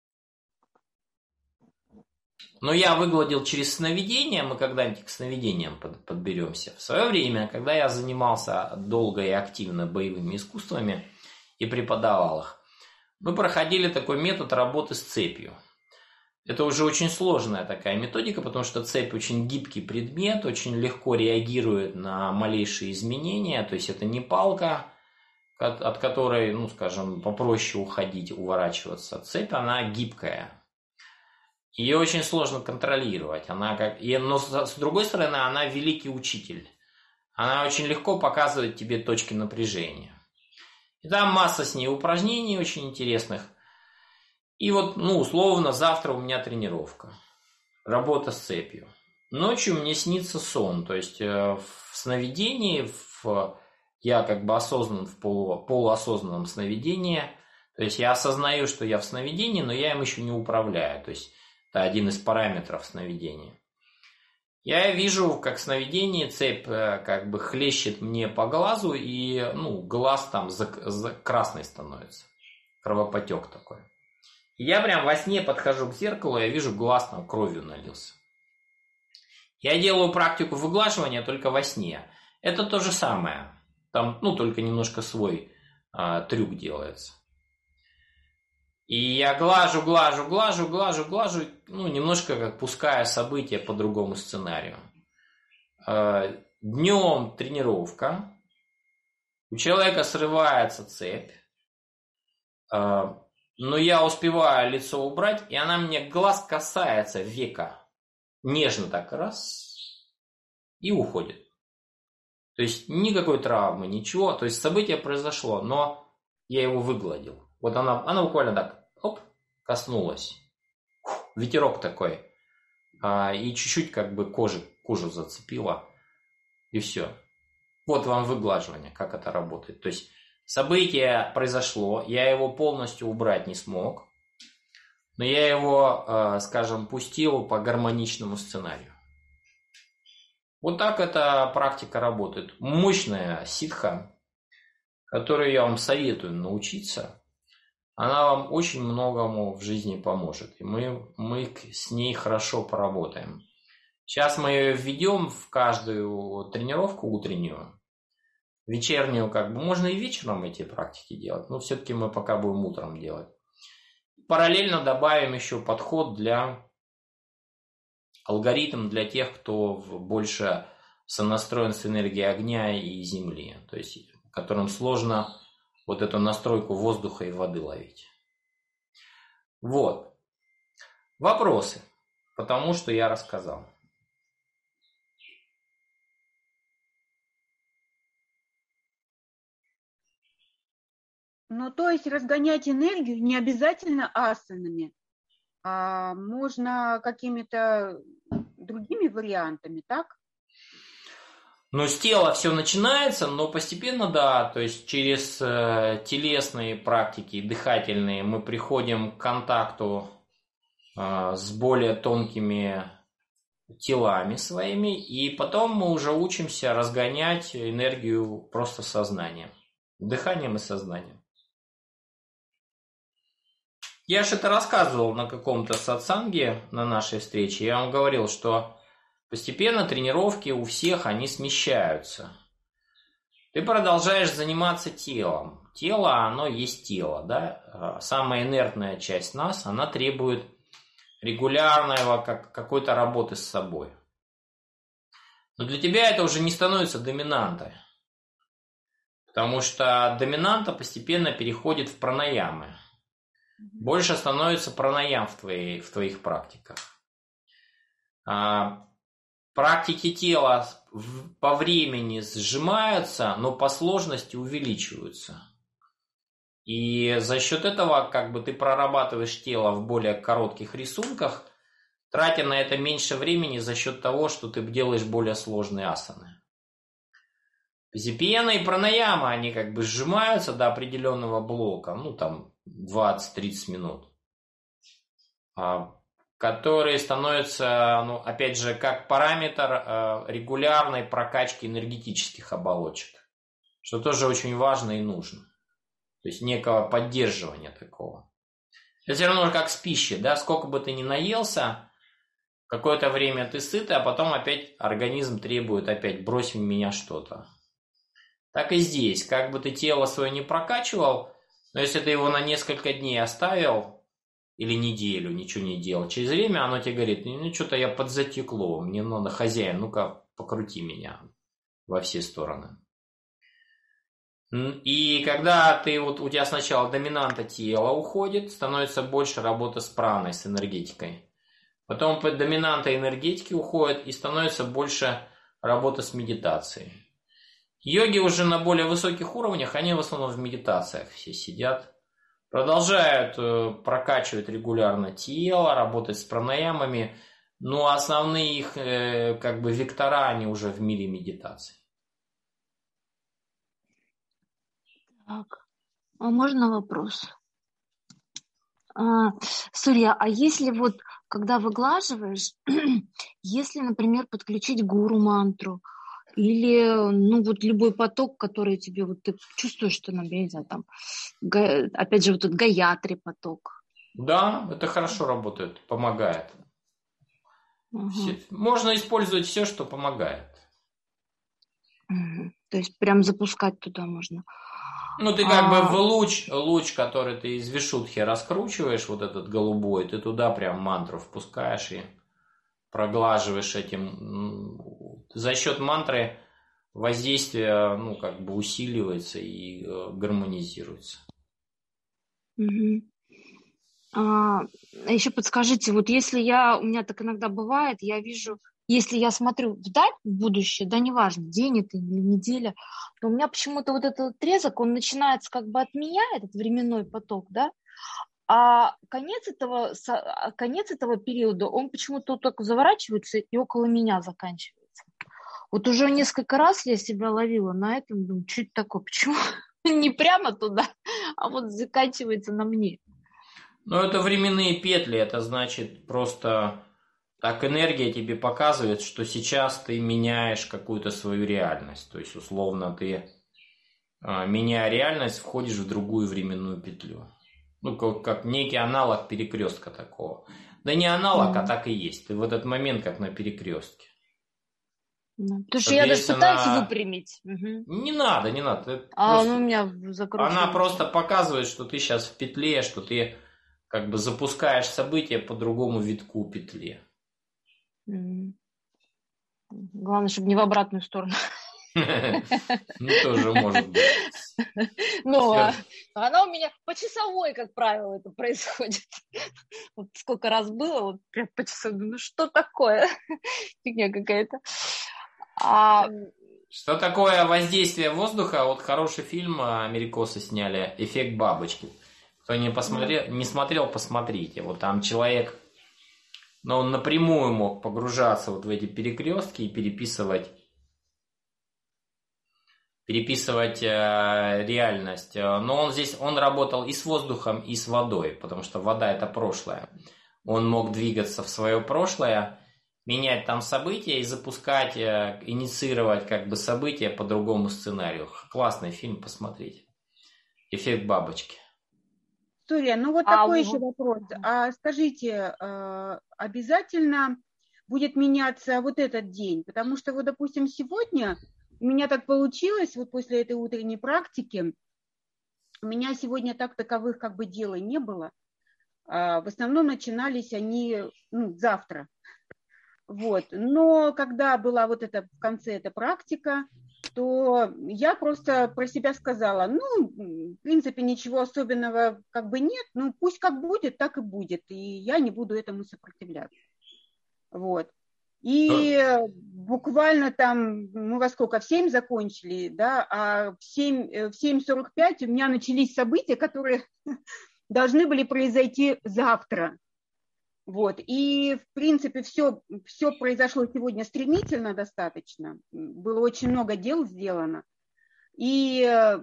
Но я выгладил через сновидение, мы когда-нибудь к сновидениям подберемся. В свое время, когда я занимался долго и активно боевыми искусствами и преподавал их, мы проходили такой метод работы с цепью. Это уже очень сложная такая методика, потому что цепь очень гибкий предмет, очень легко реагирует на малейшие изменения. То есть это не палка, от которой, ну, скажем, попроще уходить, уворачиваться. Цепь, она гибкая. Ее очень сложно контролировать. Она как... И, но с другой стороны, она великий учитель. Она очень легко показывает тебе точки напряжения. И там масса с ней упражнений очень интересных. И вот, ну, условно, завтра у меня тренировка. Работа с цепью. Ночью мне снится сон. То есть э, в сновидении, в... я как бы осознан в полу... полуосознанном сновидении. То есть я осознаю, что я в сновидении, но я им еще не управляю. То есть это один из параметров сновидения. Я вижу, как в сновидении цепь как бы хлещет мне по глазу, и ну, глаз там за, за красный становится. Кровопотек такой. И я прям во сне подхожу к зеркалу, я вижу, глаз там кровью налился. Я делаю практику выглаживания только во сне. Это то же самое. Там, ну, только немножко свой а, трюк делается. И я глажу, глажу, глажу, глажу, глажу, ну, немножко как пуская события по другому сценарию. Днем тренировка, у человека срывается цепь, но я успеваю лицо убрать, и она мне глаз касается века. Нежно так раз, и уходит. То есть никакой травмы, ничего. То есть событие произошло, но я его выгладил. Вот она, она буквально так, оп, коснулась. Ветерок такой. А, и чуть-чуть как бы кожи, кожу зацепила. И все. Вот вам выглаживание, как это работает. То есть событие произошло, я его полностью убрать не смог. Но я его, скажем, пустил по гармоничному сценарию. Вот так эта практика работает. Мощная ситха, которую я вам советую научиться. Она вам очень многому в жизни поможет. И мы, мы с ней хорошо поработаем. Сейчас мы ее введем в каждую тренировку утреннюю. Вечернюю, как бы, можно и вечером эти практики делать, но все-таки мы пока будем утром делать. Параллельно добавим еще подход для алгоритм для тех, кто больше сонастроен с энергией огня и земли. То есть, которым сложно вот эту настройку воздуха и воды ловить. Вот. Вопросы, потому что я рассказал. Ну, то есть разгонять энергию не обязательно асанами, а можно какими-то другими вариантами, так? Ну, с тела все начинается, но постепенно, да, то есть через э, телесные практики, дыхательные, мы приходим к контакту э, с более тонкими телами своими, и потом мы уже учимся разгонять энергию просто сознанием, дыханием и сознанием. Я же это рассказывал на каком-то сатсанге на нашей встрече. Я вам говорил, что постепенно тренировки у всех, они смещаются. Ты продолжаешь заниматься телом. Тело, оно есть тело, да? Самая инертная часть нас, она требует регулярного как, какой-то работы с собой. Но для тебя это уже не становится доминантой. Потому что доминанта постепенно переходит в пранаямы. Больше становится пранаям в, твоей, в твоих практиках. А, практики тела по времени сжимаются, но по сложности увеличиваются. И за счет этого как бы ты прорабатываешь тело в более коротких рисунках, тратя на это меньше времени за счет того, что ты делаешь более сложные асаны. Постепенно и пранаямы, они как бы сжимаются до определенного блока, ну там двадцать-тридцать минут, которые становятся, ну, опять же, как параметр регулярной прокачки энергетических оболочек, что тоже очень важно и нужно. То есть некого поддерживания такого. Это все равно как с пищей, да, сколько бы ты ни наелся, какое-то время ты сытый, а потом опять организм требует опять брось в меня что-то. Так и здесь, как бы ты тело свое не прокачивал, но если ты его на несколько дней оставил, или неделю ничего не делал, через время оно тебе говорит, ну что-то я подзатекло, мне надо, хозяин, ну-ка покрути меня во все стороны. И когда ты, вот у тебя сначала доминанта тела уходит, становится больше работы с праной, с энергетикой. Потом доминанта энергетики уходит и становится больше работы с медитацией. Йоги уже на более высоких уровнях, они в основном в медитациях все сидят. Продолжают прокачивать регулярно тело, работать с пранаямами, но основные их как бы вектора, они уже в мире медитации. Так, а можно вопрос? А, Сурья, а если вот, когда выглаживаешь, если, например, подключить гуру-мантру, или, ну, вот любой поток, который тебе, вот ты чувствуешь, что, ну, я не знаю, там, га, опять же, вот этот гаятри поток. Да, это хорошо работает, помогает. Угу. Все, можно использовать все, что помогает. Угу. То есть прям запускать туда можно. Ну, ты как а... бы в луч, луч, который ты из вишудхи раскручиваешь, вот этот голубой, ты туда прям мантру впускаешь и проглаживаешь этим. За счет мантры воздействие, ну, как бы усиливается и э, гармонизируется. Угу. А, еще подскажите, вот если я, у меня так иногда бывает, я вижу, если я смотрю вдаль, в будущее, да, неважно, день это или неделя, то у меня почему-то вот этот отрезок, он начинается как бы от меня, этот временной поток, да, а конец этого, конец этого периода, он почему-то так заворачивается и около меня заканчивается. Вот уже несколько раз я себя ловила на этом, думаю, что это такое, почему не прямо туда, а вот заканчивается на мне. Ну, это временные петли, это значит просто так энергия тебе показывает, что сейчас ты меняешь какую-то свою реальность. То есть, условно, ты, меняя реальность, входишь в другую временную петлю. Ну, как, как некий аналог перекрестка такого. Да не аналог, mm-hmm. а так и есть. Ты в этот момент как на перекрестке. Mm-hmm. Потому что я даже пытаюсь выпрямить. Mm-hmm. Не надо, не надо. А она у меня закручивается. Она просто показывает, что ты сейчас в петле, что ты как бы запускаешь события по другому витку петли. Mm-hmm. Главное, чтобы не в обратную сторону. Ну, тоже может быть. Ну, она у меня по часовой, как правило, это происходит. Вот сколько раз было, вот прям по часовой, ну что такое? Фигня какая-то. А Что такое воздействие воздуха? Вот хороший фильм америкосы сняли «Эффект бабочки». Кто не посмотрел, не смотрел, посмотрите. Вот там человек, но он напрямую мог погружаться вот в эти перекрестки и переписывать, переписывать э, реальность. Но он здесь, он работал и с воздухом, и с водой, потому что вода это прошлое. Он мог двигаться в свое прошлое, менять там события и запускать, инициировать как бы события по другому сценарию. Классный фильм, посмотрите. «Эффект бабочки». История. Ну вот А такой у- еще вопрос. А скажите, обязательно будет меняться вот этот день? Потому что вот, допустим, сегодня у меня так получилось, вот после этой утренней практики, у меня сегодня так таковых как бы дел и не было. В основном начинались они ну, завтра. Вот. Но когда была вот эта в конце эта практика, то я просто про себя сказала, ну, в принципе, ничего особенного как бы нет, ну, пусть как будет, так и будет, и я не буду этому сопротивляться. Вот. И буквально там, мы во сколько, в семь закончили, да, а в семь, в семь сорок пять у меня начались события, которые должны были произойти завтра. Вот. И, в принципе, все, все произошло сегодня стремительно достаточно. Было очень много дел сделано. И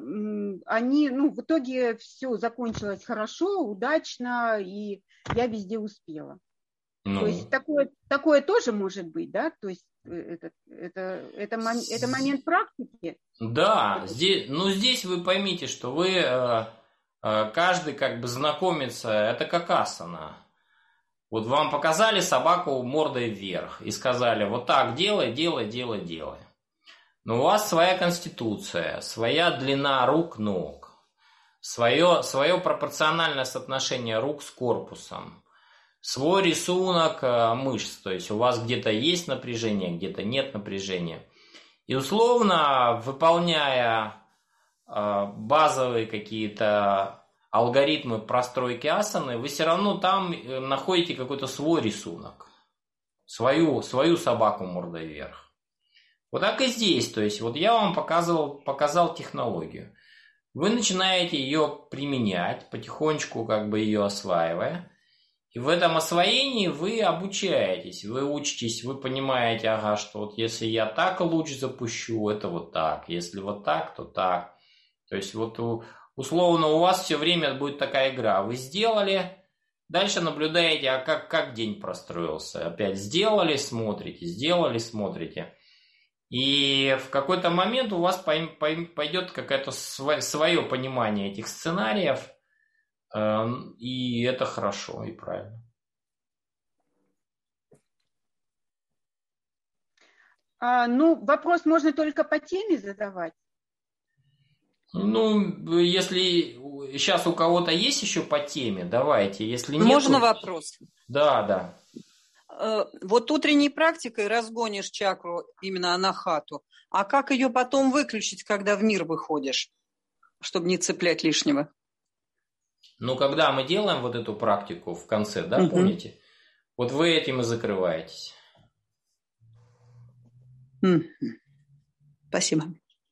они, ну, в итоге все закончилось хорошо, удачно, и я везде успела. Ну. То есть такое, такое тоже может быть, да? То есть это, это, это, это момент практики. Да, здесь, ну здесь вы поймите, что вы, э, э, каждый как бы знакомится, это как асана. Вот вам показали собаку мордой вверх и сказали, вот так делай, делай, делай, делай. Но у вас своя конституция, своя длина рук, ног, свое, свое пропорциональное соотношение рук с корпусом, свой рисунок мышц, то есть у вас где-то есть напряжение, где-то нет напряжения. И условно, выполняя базовые какие-то алгоритмы простройки асаны, вы все равно там находите какой-то свой рисунок, свою, свою собаку мордой вверх. Вот так и здесь, то есть вот я вам показывал, показал технологию. Вы начинаете ее применять, потихонечку как бы ее осваивая. И в этом освоении вы обучаетесь, вы учитесь, вы понимаете, ага, что вот если я так луч запущу, это вот так, если вот так, то так. То есть вот условно у вас все время будет такая игра. Вы сделали, дальше наблюдаете, а как, как день простроился. Опять сделали, смотрите, сделали, смотрите. И в какой-то момент у вас пойдет какое-то свое понимание этих сценариев. И это хорошо и правильно. А, ну, вопрос можно только по теме задавать. Ну, если сейчас у кого-то есть еще по теме, давайте. Если нет, можно то... вопрос? Да, да. Вот утренней практикой разгонишь чакру именно анахату, а как ее потом выключить, когда в мир выходишь, чтобы не цеплять лишнего? Ну, когда мы делаем вот эту практику в конце, да, угу. Помните? Вот вы этим и закрываетесь. Угу. Спасибо.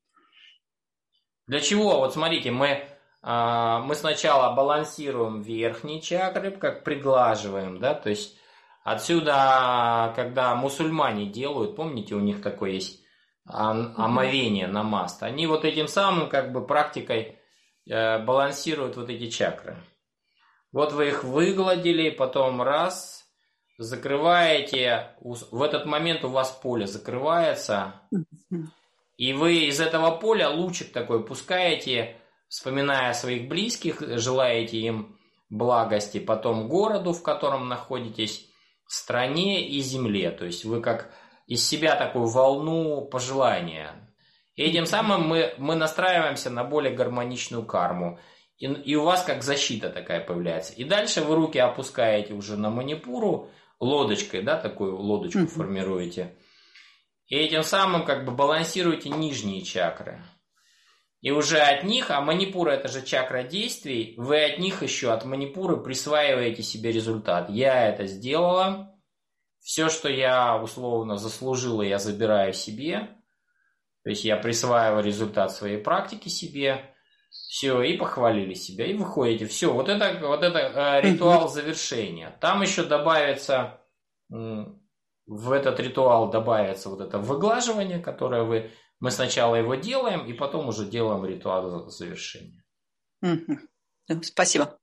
Для чего? Вот смотрите, мы, а, мы сначала балансируем верхние чакры, как приглаживаем, да, то есть отсюда, когда мусульмане делают, помните, у них такое есть омовение на маст, они вот этим самым как бы практикой балансируют вот эти чакры. Вот вы их выгладили, потом раз, закрываете, в этот момент у вас поле закрывается, и вы из этого поля лучик такой пускаете, вспоминая своих близких, желаете им благости, потом городу, в котором находитесь, стране и земле. То есть вы как из себя такую волну пожелания. И этим самым мы, мы настраиваемся на более гармоничную карму. И, и у вас как защита такая появляется. И дальше вы руки опускаете уже на манипуру, лодочкой, да, такую лодочку формируете. И этим самым как бы балансируете нижние чакры. И уже от них, а манипура это же чакра действий, вы от них еще, от манипуры, присваиваете себе результат. Я это сделала. Все, что я условно заслужила, я забираю себе. То есть я присваиваю результат своей практики себе, все, и похвалили себя, и выходите. Все, вот это, вот это э, ритуал завершения. Там еще добавится, э, в этот ритуал добавится вот это выглаживание, которое вы, мы сначала его делаем, и потом уже делаем ритуал завершения. Спасибо.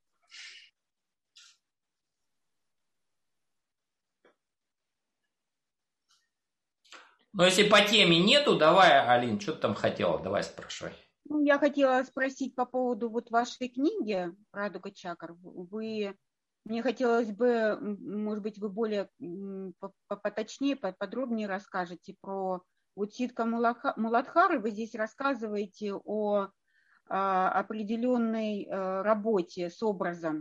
Ну, если по теме нету, давай, Алин, что ты там хотела, давай спрашивай. Ну, я хотела спросить по поводу вот вашей книги «Радуга чакр». Вы, мне хотелось бы, может быть, вы более поточнее, подробнее расскажете про вот Ситха Муладхары. Вы здесь рассказываете о, о определенной работе с образом.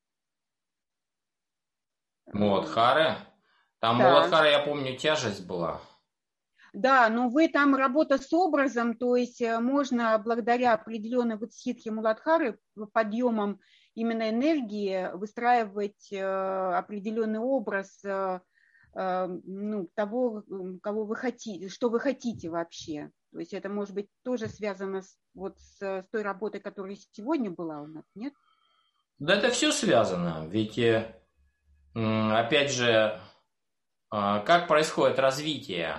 Муладхары? Там да. Муладхара, я помню, тяжесть была. Да, но вы там работа с образом, то есть можно благодаря определенной вот ситхе Муладхары подъемом именно энергии выстраивать определенный образ ну, того, кого вы хотите, что вы хотите вообще. То есть это может быть тоже связано с, вот с, с той работой, которая сегодня была у нас, нет? Да, это все связано, ведь опять же, как происходит развитие?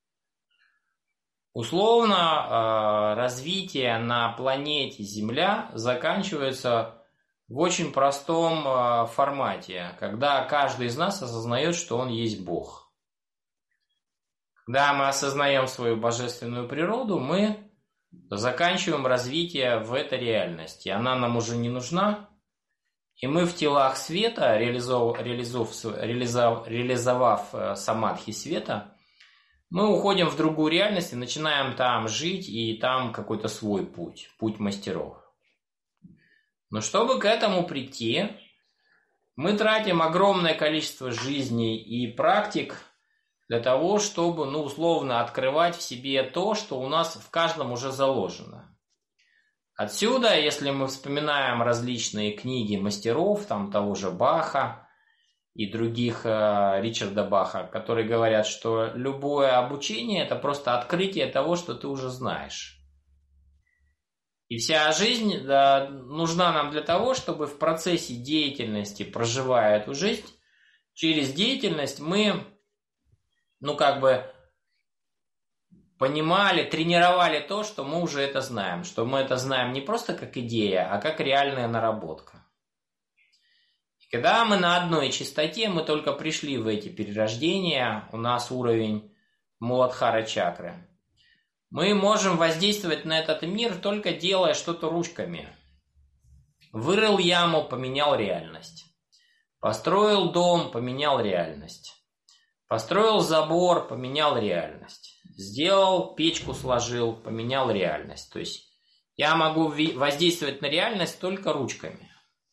Условно, развитие на планете Земля заканчивается в очень простом формате, когда каждый из нас осознает, что он есть Бог. Когда мы осознаем свою божественную природу, мы заканчиваем развитие в этой реальности. Она нам уже не нужна, и мы в телах света, реализов, реализов, реализов, реализовав самадхи света, мы уходим в другую реальность и начинаем там жить, и там какой-то свой путь, путь мастеров. Но чтобы к этому прийти, мы тратим огромное количество жизней и практик для того, чтобы, ну, условно, открывать в себе то, что у нас в каждом уже заложено. Отсюда, если мы вспоминаем различные книги мастеров, там того же Баха, и других э, Ричарда Баха, которые говорят, что любое обучение – это просто открытие того, что ты уже знаешь. И вся жизнь да, нужна нам для того, чтобы в процессе деятельности, проживая эту жизнь, через деятельность мы, ну как бы, понимали, тренировали то, что мы уже это знаем, что мы это знаем не просто как идея, а как реальная наработка. Когда мы на одной частоте, мы только пришли в эти перерождения, у нас уровень Муладхара чакры. Мы можем воздействовать на этот мир, только делая что-то ручками. Вырыл яму, поменял реальность. Построил дом, поменял реальность. Построил забор, поменял реальность. Сделал печку, сложил, поменял реальность. То есть я могу воздействовать на реальность только ручками.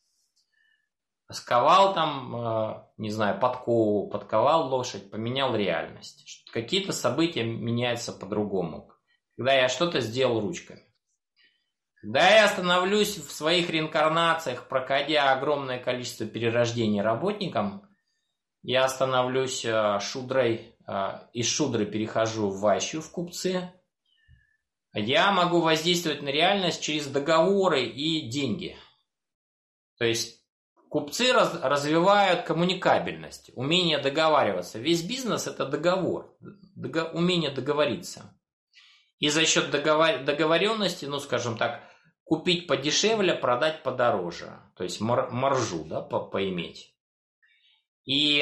Сковал там, не знаю, подкову, подковал лошадь, поменял реальность. Какие-то события меняются по-другому, когда я что-то сделал ручками. Когда я становлюсь в своих реинкарнациях, проходя огромное количество перерождений работником, я становлюсь шудрой, из шудры перехожу в вайщу, в купцы. Я могу воздействовать на реальность через договоры и деньги. То есть купцы раз, развивают коммуникабельность, умение договариваться. Весь бизнес – это договор, дого, умение договориться. И за счет договор, договоренности, ну, скажем так, купить подешевле, продать подороже. То есть мар, маржу, да, по, поиметь. И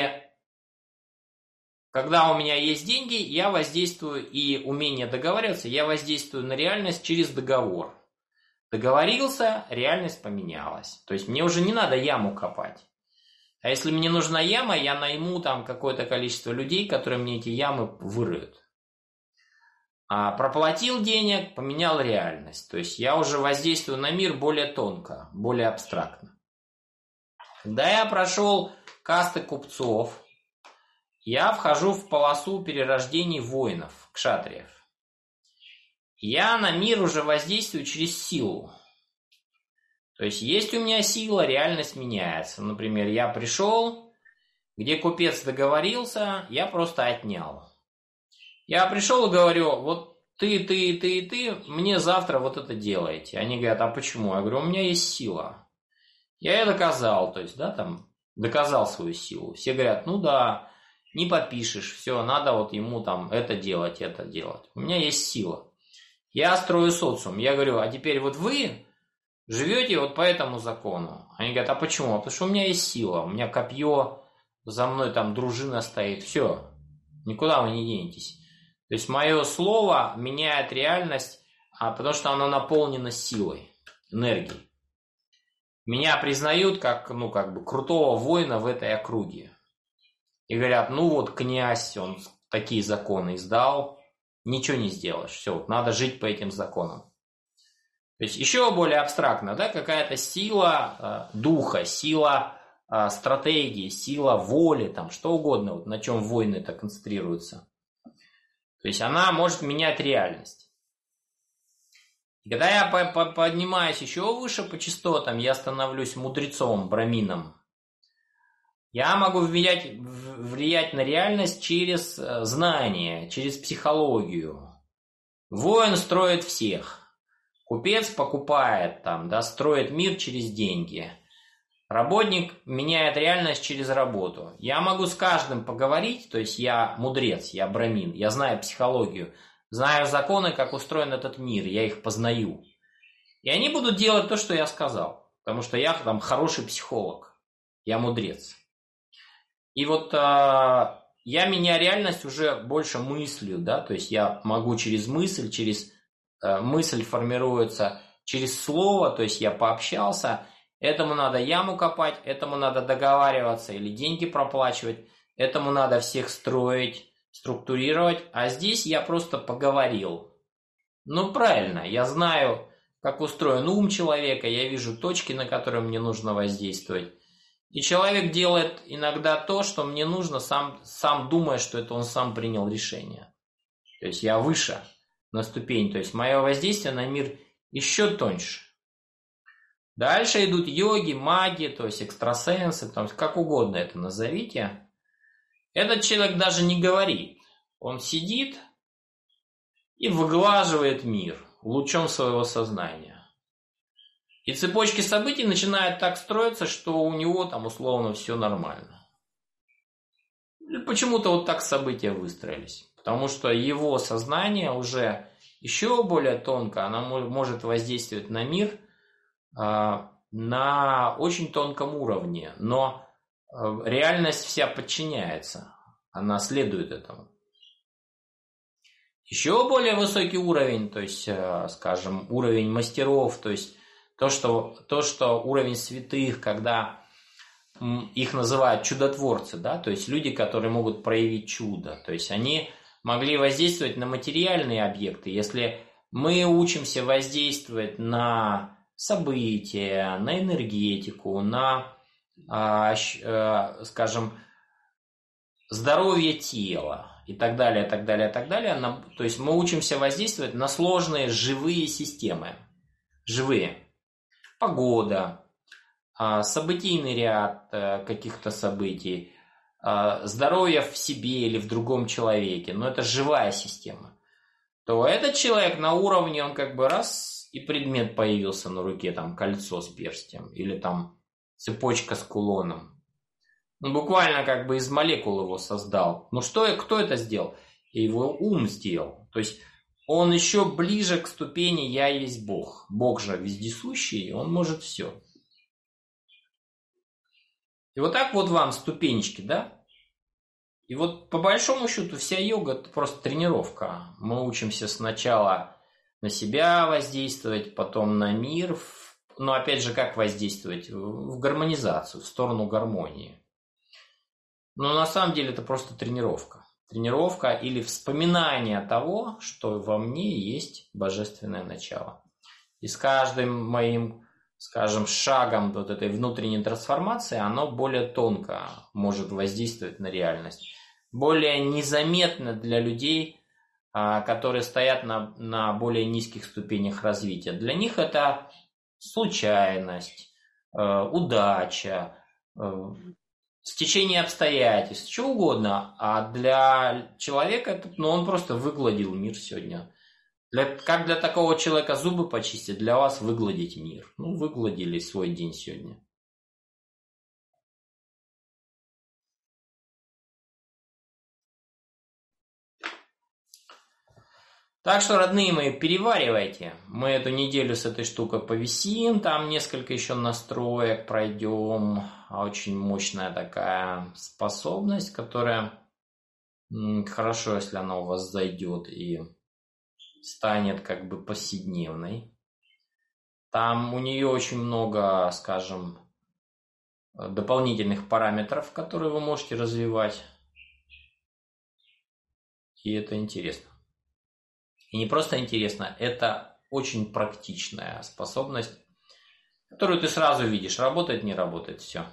когда у меня есть деньги, я воздействую, и умение договариваться, я воздействую на реальность через договор. Договорился, реальность поменялась. То есть мне уже не надо яму копать. А если мне нужна яма, я найму там какое-то количество людей, которые мне эти ямы вырыют. А проплатил денег, поменял реальность. То есть я уже воздействую на мир более тонко, более абстрактно. Когда я прошел касты купцов, я вхожу в полосу перерождений воинов, кшатриев. Я на мир уже воздействую через силу. То есть есть у меня сила, реальность меняется. Например, я пришел, где купец договорился, я просто отнял. Я пришел и говорю, вот ты, ты, ты и ты мне завтра вот это делаете. Они говорят, а почему? Я говорю, у меня есть сила. Я ее доказал, то есть, да, там, доказал свою силу. Все говорят, ну да, не попишешь, все, надо вот ему там это делать, это делать. У меня есть сила. Я строю социум. Я говорю, а теперь вот вы живете вот по этому закону. Они говорят, а почему? Потому что у меня есть сила, у меня копье, за мной там дружина стоит, все, никуда вы не денетесь. То есть мое слово меняет реальность, а потому что оно наполнено силой, энергией. Меня признают как, ну, как бы крутого воина в этой округе. И говорят, ну вот князь, он такие законы издал, ничего не сделаешь. Все, вот надо жить по этим законам. То есть еще более абстрактно, да, какая-то сила э, духа, сила э, стратегии, сила воли, там, что угодно, вот на чем войны-то концентрируются. То есть она может менять реальность. И когда я по- по- поднимаюсь еще выше по частотам, я становлюсь мудрецом, брамином. Я могу влиять, влиять на реальность через знание, через психологию. Воин строит всех. Купец покупает, там, да, строит мир через деньги. Работник меняет реальность через работу. Я могу с каждым поговорить, то есть я мудрец, я брамин, я знаю психологию, знаю законы, как устроен этот мир, я их познаю. И они будут делать то, что я сказал, потому что я там хороший психолог, я мудрец. И вот э, я меняю реальность уже больше мыслью, да, то есть я могу через мысль, через э, мысль формируется через слово, то есть я пообщался, этому надо яму копать, этому надо договариваться или деньги проплачивать, этому надо всех строить, структурировать, а здесь я просто поговорил. Ну, правильно, я знаю, как устроен ум человека, я вижу точки, на которые мне нужно воздействовать. И человек делает иногда то, что мне нужно, сам, сам думая, что это он сам принял решение. То есть я выше на ступень, то есть мое воздействие на мир еще тоньше. Дальше идут йоги, маги, то есть экстрасенсы, то есть как угодно это назовите. Этот человек даже не говорит. Он сидит и выглаживает мир лучом своего сознания. И цепочки событий начинают так строиться, что у него там условно все нормально. И почему-то вот так события выстроились. Потому что его сознание уже еще более тонко, оно может воздействовать на мир э, на очень тонком уровне. Но э, реальность вся подчиняется. Она следует этому. Еще более высокий уровень, то есть, э, скажем, уровень мастеров, то есть То что, то, что уровень святых, когда их называют чудотворцы, да, то есть люди, которые могут проявить чудо, то есть они могли воздействовать на материальные объекты. Если мы учимся воздействовать на события, на энергетику, на, скажем, здоровье тела и так далее, так далее, так далее, то есть мы учимся воздействовать на сложные живые системы, живые. Погода, событийный ряд каких-то событий, здоровье в себе или в другом человеке, но это живая система, то этот человек на уровне, он как бы раз, и предмет появился на руке, там кольцо с перстнем, или там цепочка с кулоном. Он буквально как бы из молекул его создал. Ну что, кто это сделал? Его ум сделал. То есть он еще ближе к ступени «Я есть Бог». Бог же вездесущий, он может все. И вот так вот вам ступенечки, да? И вот по большому счету вся йога – это просто тренировка. Мы учимся сначала на себя воздействовать, потом на мир. Но опять же, как воздействовать? В гармонизацию, в сторону гармонии. Но на самом деле это просто тренировка. Тренировка или вспоминание того, что во мне есть божественное начало. И с каждым моим, скажем, шагом вот этой внутренней трансформации, оно более тонко может воздействовать на реальность. Более незаметно для людей, которые стоят на, на более низких ступенях развития. Для них это случайность, удача, стечение обстоятельств, что угодно. А для человека, ну, он просто выгладил мир сегодня. Для, как для такого человека зубы почистить, для вас выгладить мир. Ну, выгладили свой день сегодня. Так что, родные мои, переваривайте. Мы эту неделю с этой штукой повисим, там несколько еще настроек пройдем. Очень мощная такая способность, которая хорошо, если она у вас зайдет и станет как бы повседневной. Там у нее очень много, скажем, дополнительных параметров, которые вы можете развивать. И это интересно. И не просто интересно, это очень практичная способность, которую ты сразу видишь, работает, не работает, все.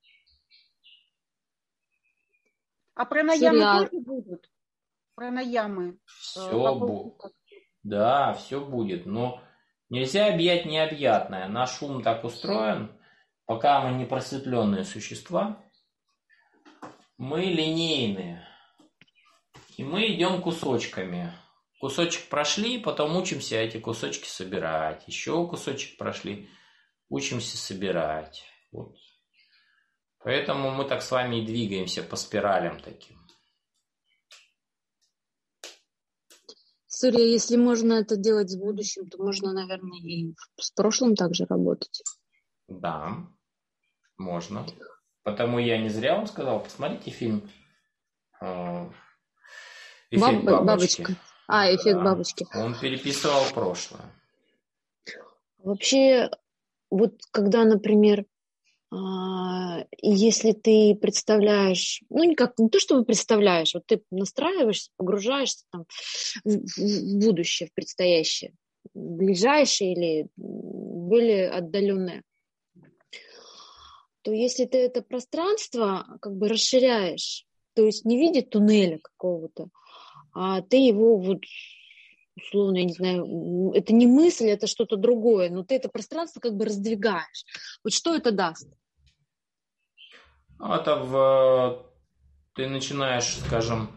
А пранаямы Сериал. Тоже будут? Пранаямы. Все будет. Да, все будет. Но нельзя объять необъятное. Наш ум так устроен, пока мы не просветленные существа, мы линейные. И мы идем кусочками. Кусочек прошли, потом учимся эти кусочки собирать. Еще кусочек прошли, учимся собирать. Вот. Поэтому мы так с вами и двигаемся по спиралям таким. Сурья, если можно это делать с будущим, то можно, наверное, и с прошлым также работать. Да, можно. Потому я не зря вам сказал, посмотрите фильм «Эффект Баб- бабочки». бабочка. А, эффект Да. бабочки. Он переписывал прошлое. Вообще, вот когда, например, если ты представляешь, ну никак, не то, что вы представляешь, вот ты настраиваешься, погружаешься там в, в будущее, в предстоящее, ближайшее или более отдаленное, то если ты это пространство как бы расширяешь, то есть не в виде туннеля какого-то, а ты его вот условно, я не знаю, это не мысль, это что-то другое, но ты это пространство как бы раздвигаешь. Вот что это даст? Это в... ты начинаешь, скажем,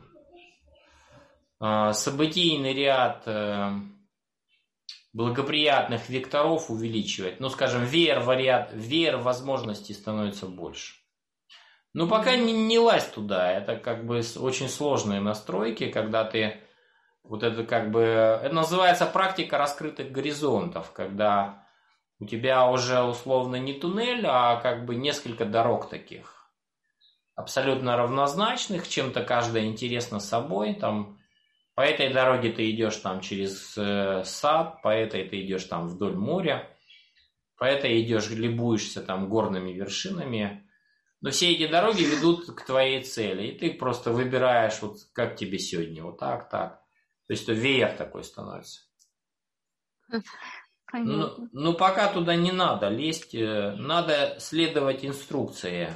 событийный ряд благоприятных векторов увеличивать. Ну, скажем, веер, вариат... веер возможностей становится больше. Но пока не, не лазь туда. Это как бы очень сложные настройки, когда ты вот это как бы... Это называется практика раскрытых горизонтов, когда у тебя уже условно не туннель, а как бы несколько дорог таких. Абсолютно равнозначных, чем-то каждая интересна собой. Там, по этой дороге ты идешь там через э, сад, по этой ты идешь там вдоль моря, по этой идешь, любуешься там горными вершинами. Но все эти дороги ведут к твоей цели, и ты просто выбираешь, вот как тебе сегодня, вот так, так. То есть, то веер такой становится. Ну, ну, пока туда не надо лезть, надо следовать инструкции.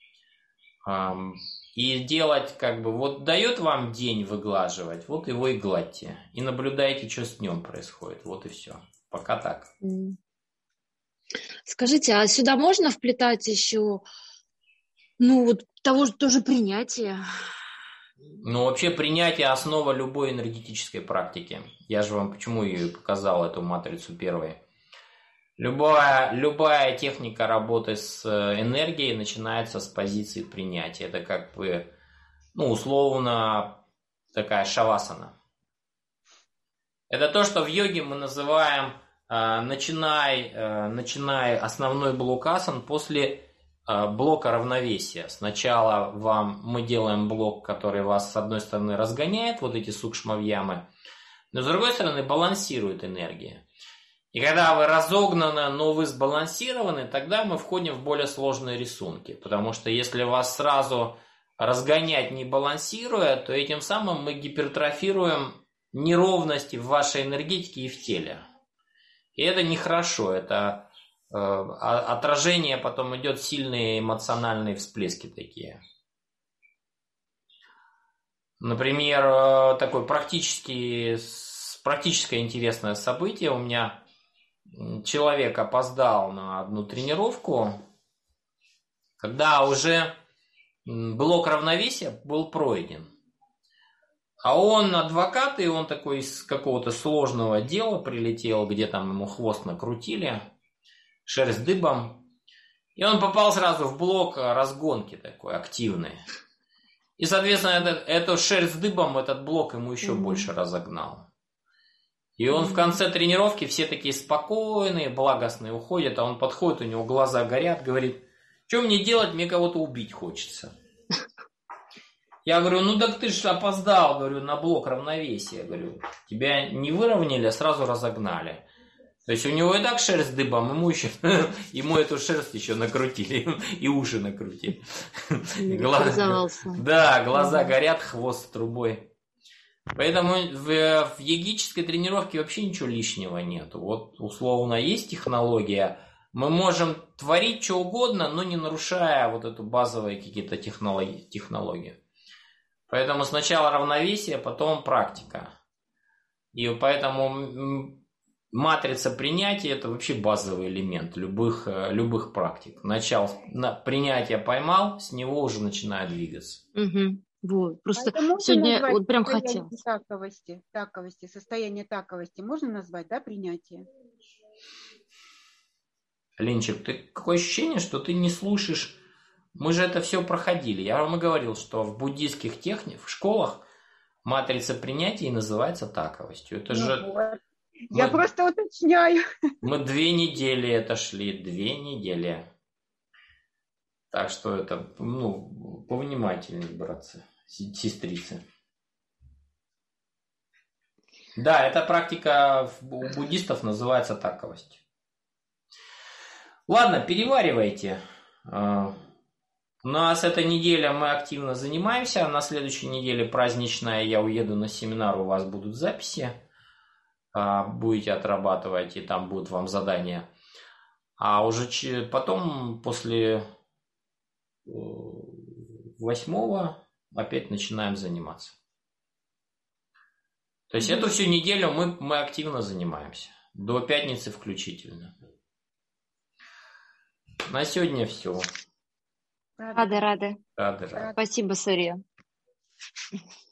И делать как бы, вот дает вам день выглаживать, вот его и гладьте. И наблюдайте, что с днем происходит. Вот и все. Пока так. Скажите, а сюда можно вплетать еще, ну, вот того же тоже принятия? Ну, вообще принятие основа любой энергетической практики. Я же вам почему и показал эту матрицу первой. Любая, любая техника работы с энергией начинается с позиции принятия. Это как бы, ну, условно, такая шавасана. Это то, что в йоге мы называем э, начинай, э, начинай основной блок асан после э, блока равновесия. Сначала вам мы делаем блок, который вас с одной стороны разгоняет, вот эти сукшма-вьямы, но с другой стороны балансирует энергия. И когда вы разогнаны, но вы сбалансированы, тогда мы входим в более сложные рисунки. Потому что если вас сразу разгонять не балансируя, то этим самым мы гипертрофируем неровности в вашей энергетике и в теле. И это нехорошо. Это э, отражение, потом идет сильные эмоциональные всплески такие. Например, такое практически, практическое интересное событие у меня. Человек опоздал на одну тренировку, когда уже блок равновесия был пройден. А он адвокат, и он такой из какого-то сложного дела прилетел, где там ему хвост накрутили, шерсть дыбом. И он попал сразу в блок разгонки такой активный. И, соответственно, этот, эту шерсть дыбом, этот блок ему еще mm-hmm. больше разогнал. И он mm-hmm. в конце тренировки все такие спокойные, благостные уходят, а он подходит, у него глаза горят, говорит, что мне делать, мне кого-то убить хочется. Я говорю, ну так ты же опоздал, говорю, на блок равновесия, говорю, тебя не выровняли, а сразу разогнали. То есть у него и так шерсть дыбом, ему еще, ему эту шерсть еще накрутили, и уши накрутили. Глаза, да, глаза горят, хвост трубой. Поэтому в, в йогической тренировке вообще ничего лишнего нету. Вот условно есть технология, мы можем творить что угодно, но не нарушая вот эту базовые какие-то технологии. технологии. Поэтому сначала равновесие, потом практика. И поэтому матрица принятия – это вообще базовый элемент любых, любых практик. Начал на принятие поймал, с него уже начинает двигаться. Угу. Вот. Просто а сегодня вот прям хотелось. Таковости, таковости, состояние таковости можно назвать, да, принятие? Ленчик, ты какое ощущение, что ты не слушаешь? Мы же это все проходили. Я вам и говорил, что в буддийских техниках, в школах матрица принятия называется таковостью. Это ну же... Вот. Я мы... просто уточняю. Мы две недели это шли, две недели. Так что это, ну, повнимательнее, братцы, сестрицы. Да, эта практика у буддистов называется таковость. Ладно, переваривайте. У нас эта неделя мы активно занимаемся. На следующей неделе праздничная, я уеду на семинар, у вас будут записи. Будете отрабатывать, и там будут вам задания. А уже потом, после восьмого, опять начинаем заниматься. То есть эту всю неделю мы, мы активно занимаемся. До пятницы включительно. На сегодня все. Рады, рады. Рады, рады. Спасибо, Сурия.